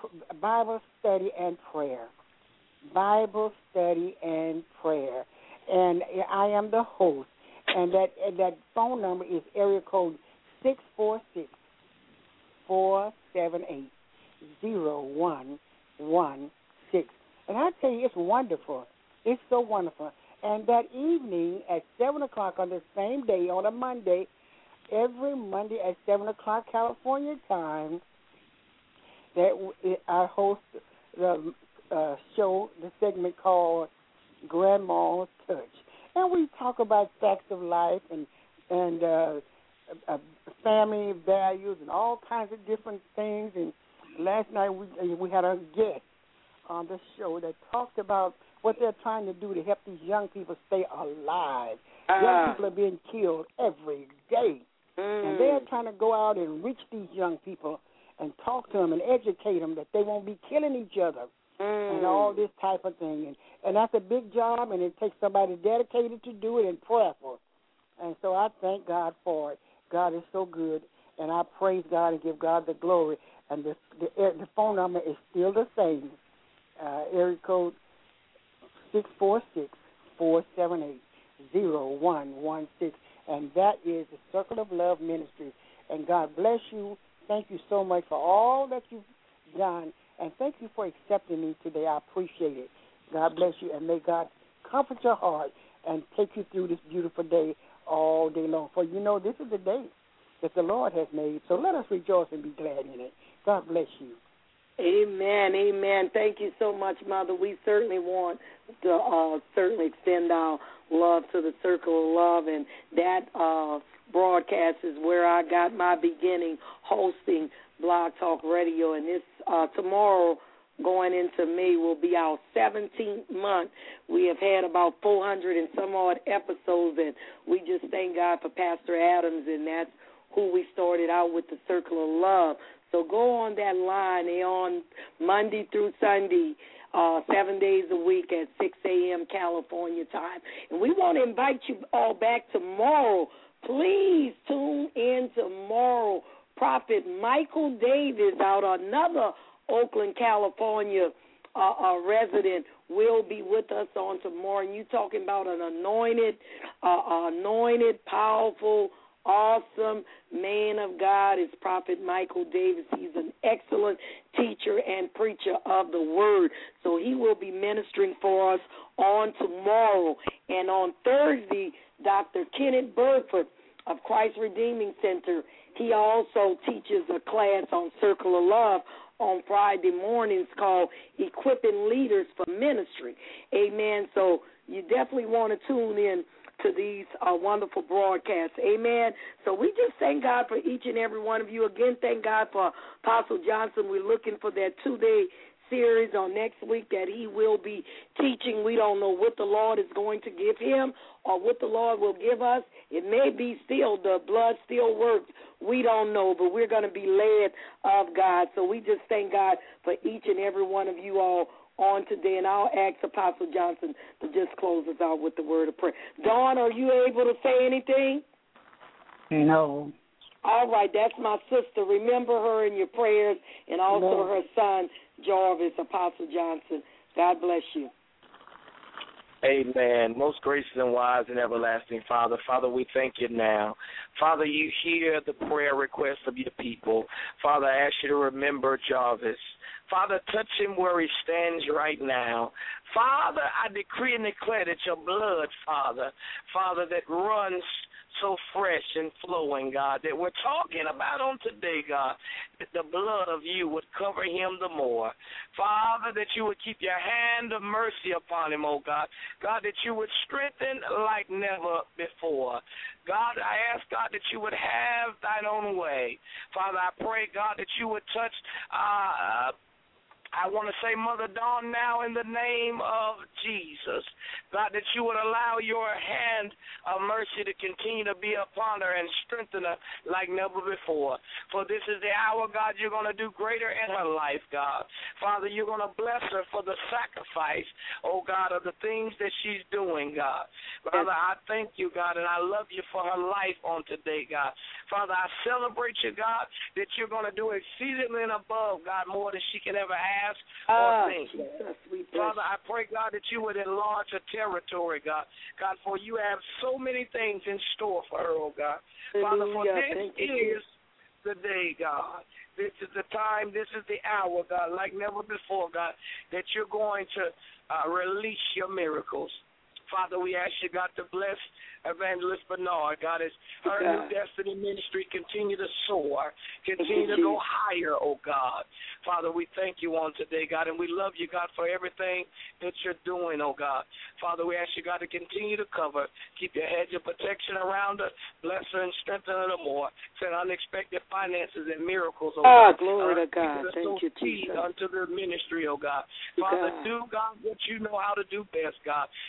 Bible Study and Prayer. Bible Study and Prayer. And I am the host. And that and that phone number is area code six four six, four seven eight, zero one one six. And I tell you, it's wonderful. It's so wonderful. And that evening at seven o'clock on the same day, on a Monday, every Monday at seven o'clock California time, that I host the uh, show, the segment called Grandma's Touch. And we talk about facts of life and and uh, uh, family values and all kinds of different things. And last night we we had a guest on the show that talked about what they're trying to do to help these young people stay alive. Uh, young people are being killed every day. Mm. And they're trying to go out and reach these young people and talk to them and educate them that they won't be killing each other. Mm. And all this type of thing. And, and that's a big job, and it takes somebody dedicated to do it and prayerful. And so I thank God for it. God is so good, and I praise God and give God the glory. And the, the, the phone number is still the same, uh, area code six four six, four seven eight, zero one one six. And that is the Circle of Love Ministry. And God bless you. Thank you so much for all that you've done. And thank you for accepting me today. I appreciate it. God bless you. And may God comfort your heart and take you through this beautiful day all day long. For you know this is the day that the Lord has made. So let us rejoice and be glad in it. God bless you. Amen, amen. Thank you so much, Mother. We certainly want to uh, certainly extend our love to the Circle of Love, and that uh, broadcast is where I got my beginning hosting Blog Talk Radio, and this uh, tomorrow going into May will be our seventeenth month. We have had about four hundred and some odd episodes, and we just thank God for Pastor Adams, and that's who we started out with, the Circle of Love. So go on that line. They're on Monday through Sunday, uh, seven days a week at six a.m. California time. And we want to invite you all back tomorrow. Please tune in tomorrow. Prophet Michael Davis, out another Oakland, California uh, uh, resident, will be with us on tomorrow. And you talking about an anointed, uh, anointed, powerful, awesome man of God is Prophet Michael Davis. He's an excellent teacher and preacher of the word. So he will be ministering for us on tomorrow. And on Thursday, Doctor Kenneth Burford of Christ Redeeming Center, he also teaches a class on Circle of Love on Friday mornings called Equipping Leaders for Ministry. Amen. So you definitely want to tune in to these uh, wonderful broadcasts. Amen. So we just thank God for each and every one of you. Again, thank God for Apostle Johnson. We're looking for that two-day series on next week that he will be teaching. We don't know what the Lord is going to give him or what the Lord will give us. It may be still, the blood still works. We don't know, but we're going to be led of God. So we just thank God for each and every one of you all on today, and I'll ask Apostle Johnson to just close us out with the word of prayer. Dawn, are you able to say anything? No. All right, that's my sister. Remember her in your prayers, and also no. her son, Jarvis, Apostle Johnson. God bless you. Amen. Most gracious and wise and everlasting Father, Father, we thank you now. Father, you hear the prayer requests of your people. Father, I ask you to remember Jarvis. Father, touch him where he stands right now. Father, I decree and declare that your blood, Father, Father, that runs so fresh and flowing, God, that we're talking about on today, God, that the blood of you would cover him the more. Father, that you would keep your hand of mercy upon him, oh God. God, that you would strengthen like never before. God, I ask, God, that you would have thine own way. Father, I pray, God, that you would touch uh I want to say, Mother Dawn, now in the name of Jesus, God, that you would allow your hand of mercy to continue to be upon her and strengthen her like never before. For this is the hour, God, you're going to do greater in her life, God. Father, you're going to bless her for the sacrifice, oh God, of the things that she's doing, God. Father, I thank you, God, and I love you for her life on today, God. Father, I celebrate you, God, that you're going to do exceedingly and above, God, more than she can ever ask. Ask or think. Father, I pray, God, that you would enlarge her territory, God. God, for you have so many things in store for her, oh God. Father, for this is the day, God. This is the time, this is the hour, God, like never before, God, that you're going to uh, release your miracles. Father, we ask you, God, to bless Evangelist Bernard, God, as her yeah. new destiny ministry continue to soar, continue to go higher, oh God. Father, we thank you on today, God, and we love you, God, for everything that you're doing, oh God. Father, we ask you, God, to continue to cover, keep your hedge of protection around her, bless her and strengthen her the more, send unexpected finances and miracles, oh God. God. Glory uh, to God. Thank you, Jesus. Unto the ministry, oh God. Father, God. do, God, what you know how to do best, God. God, and that's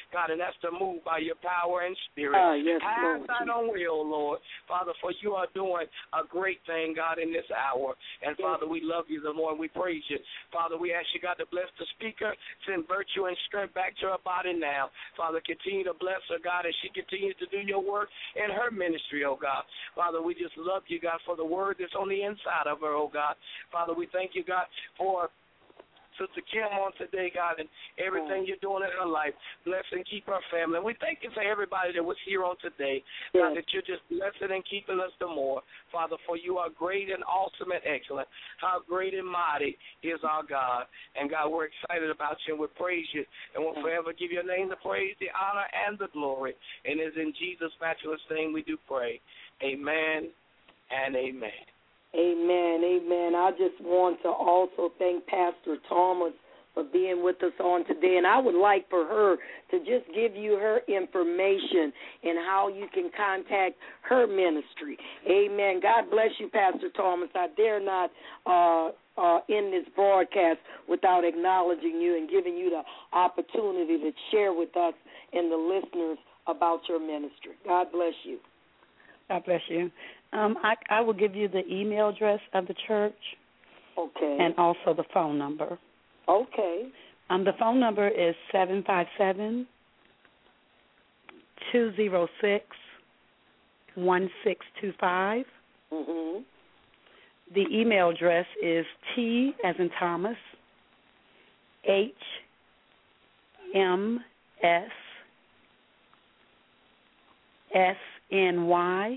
Pastor, move by your power and spirit. Ah, yes, Have Lord. thine own will, Lord. Father, for you are doing a great thing, God, in this hour. And, Yes. Father, we love you the more, and we praise you. Father, we ask you, God, to bless the speaker, send virtue and strength back to her body now. Father, continue to bless her, God, as she continues to do your work in her ministry, oh God. Father, we just love you, God, for the word that's on the inside of her, oh God. Father, we thank you, God, for Sister Kim on today, God, and everything you're doing in her life. Bless and keep her family. And we thank you for everybody that was here on today, God, that you're just blessing and keeping us the more. Father, for you are great and awesome and excellent. How great and mighty is our God. And, God, we're excited about you, and we praise you, and we'll forever give your name the praise, the honor, and the glory. And it's in Jesus' matchless name we do pray. Amen and amen. Amen, amen. I just want to also thank Pastor Thomas for being with us on today, and I would like for her to just give you her information and how you can contact her ministry. Amen. God bless you, Pastor Thomas. I dare not uh, uh, end this broadcast without acknowledging you and giving you the opportunity to share with us and the listeners about your ministry. God bless you. God bless you. Um, I, I will give you the email address of the church. Okay. And also the phone number. Okay. Um, the phone number is seven five seven, two zero six, one six two five. Mm-hmm. The email address is T as in Thomas, H M S S N Y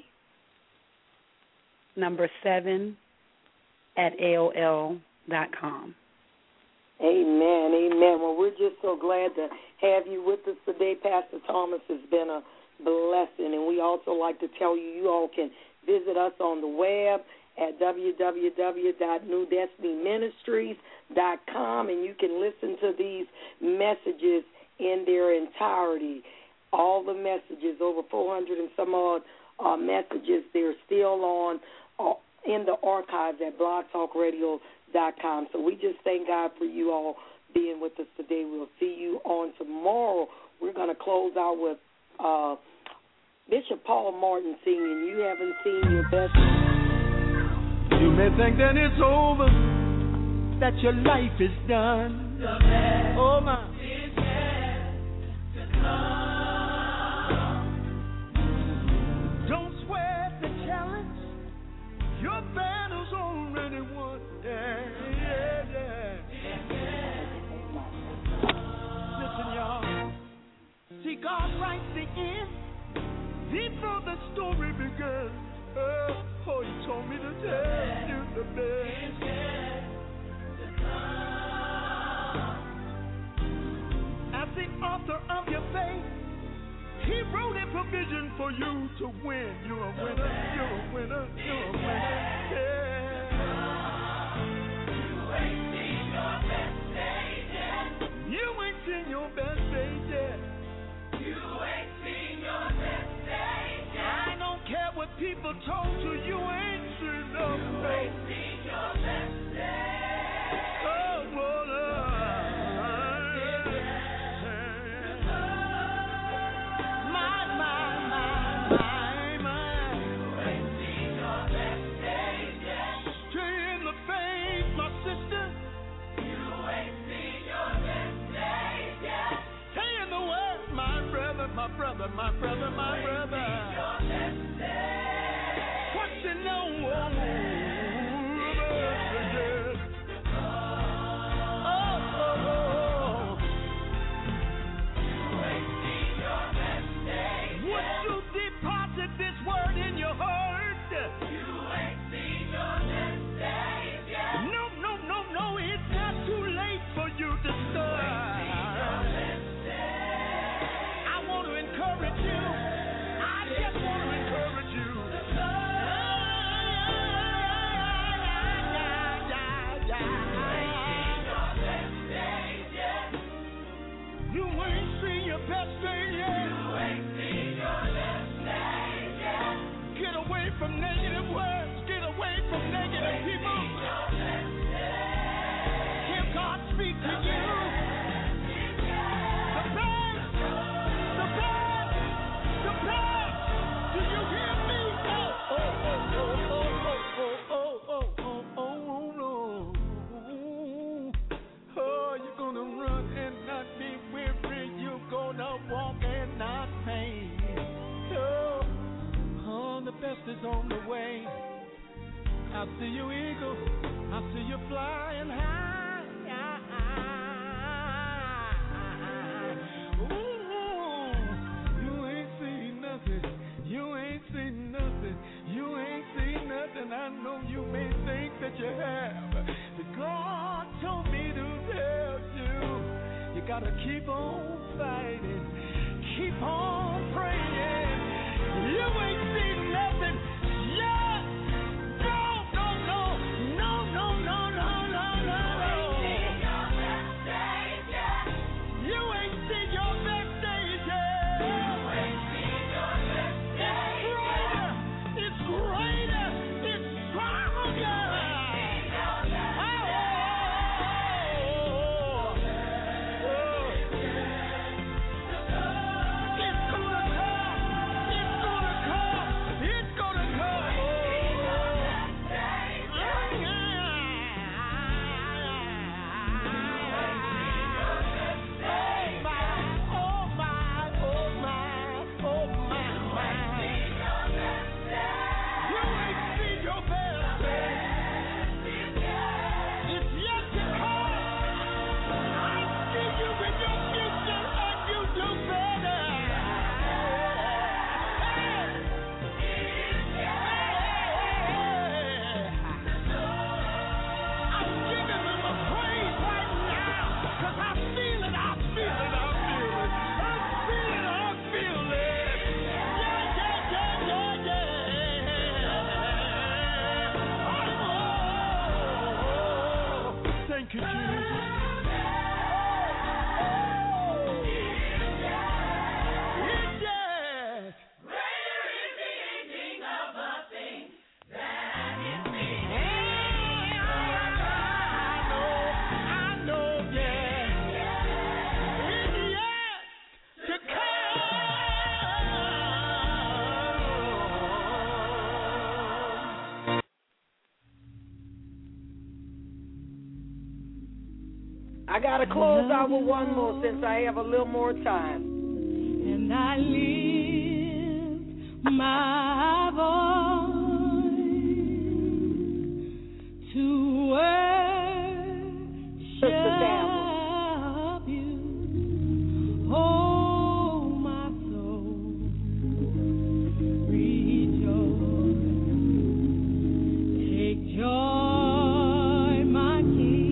number seven at A O L dot com. Amen, amen. Well, we're just so glad to have you with us today, Pastor Thomas. It's been a blessing, and we also like to tell you you all can visit us on the web at w w w dot new destiny ministries dot com, and you can listen to these messages in their entirety. All the messages, over four hundred and some odd uh, messages, they're still on uh, in the archives at blog talk radio dot com. So we just thank God for you all being with us today. We'll see you on tomorrow. We're going to close out with uh, Bishop Paul Martin singing, "You Haven't Seen Your Best." You may think that it's over, that your life is done. The best oh my. Is yet to come. Don't sweat the challenge. Your battle's already won. Yeah, yeah, yeah. Listen, y'all. See, God writes the end before the story begins. Oh, oh, He told me to tell you the best. As the author of your faith, He wrote a provision for you to win. You're a winner, you're a winner, you're a winner. Yeah. You ain't seen your best days yet. You ain't seen your best days yet. You ain't seen your best days yet. I don't care what people told you, you ain't seen no best. You ain't seen your best days. Oh, well, uh, my brother, my brother, my brother. What you know? Oh, oh, oh. Would you deposit this word in your heart? You ain't seen your best days yet. No, no, no, no. It's not too late for you to start. is on the way. I see you, eagle. I see you flying high. Ooh, you ain't seen nothing. You ain't seen nothing. You ain't seen nothing. I know you may think that you have. But God told me to tell you, you gotta keep on fighting. Keep on praying. You ain't seen nothing. Yeah. No, no, no, no, no, no, no, no, no. You ain't seen your best days yet. You ain't seen your best days yet. You ain't seen your best days yet. It's greater. It's stronger. I got to close out with one more since I have a little more time. And I lift my voice to worship you. Oh, my soul, rejoice. Take joy, my King.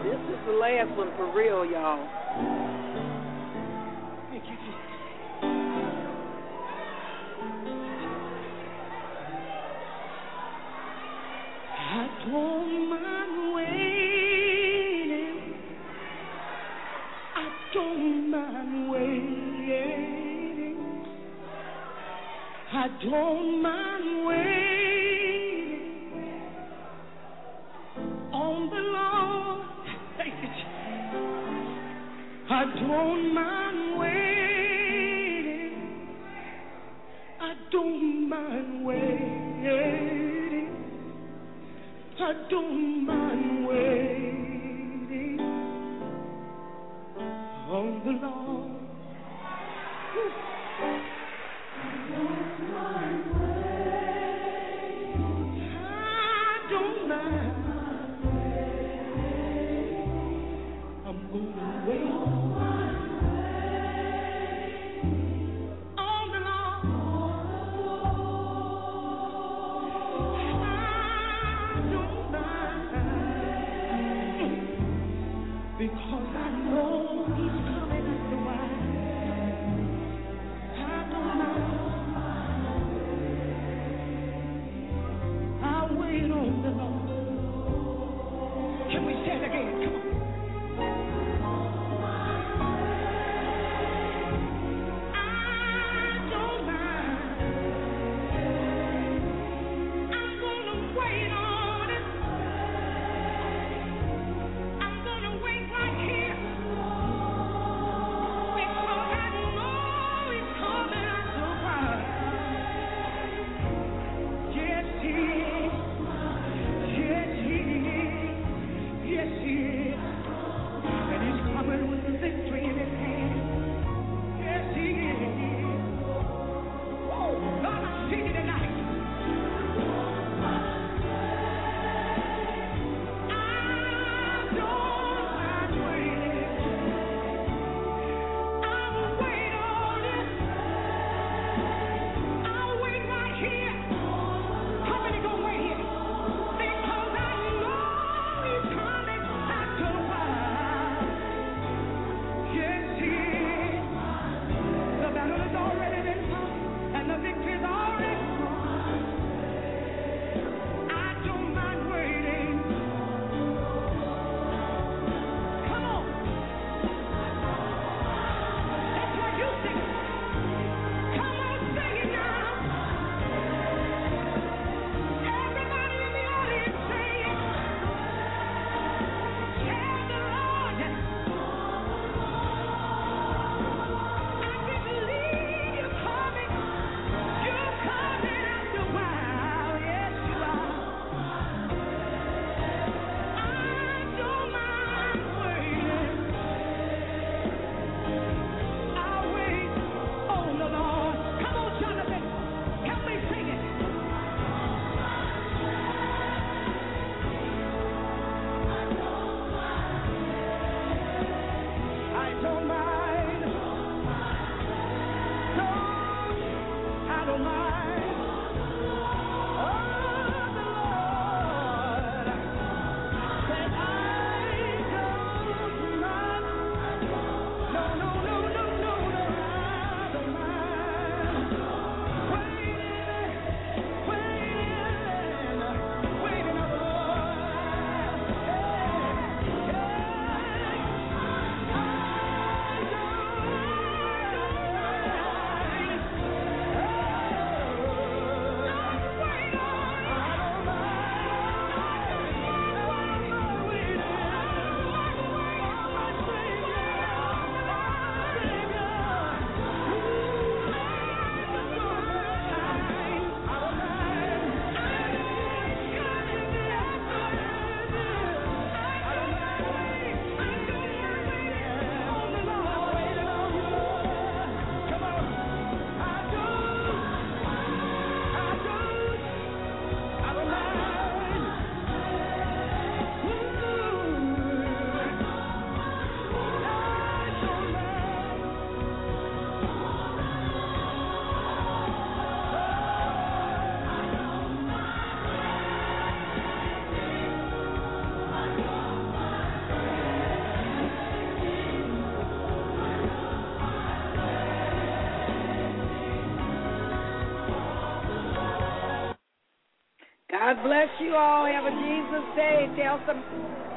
This is the last one for real, y'all. Thank you, Jesus. I don't mind waiting. I don't mind waiting. I don't mind waiting on the Lord. Thank you, Jesus. I don't mind waiting. I don't mind waiting. I don't mind waiting on the Lord. I don't mind waiting. I don't mind waiting. I'm gonna wait on the because I know He's coming after a while. I don't mind. I'll wait on the Lord. Can we say it again? Come on. I don't mind. I'm gonna wait on it. I'm gonna wait right here. God bless you all. Have a Jesus day. Tell some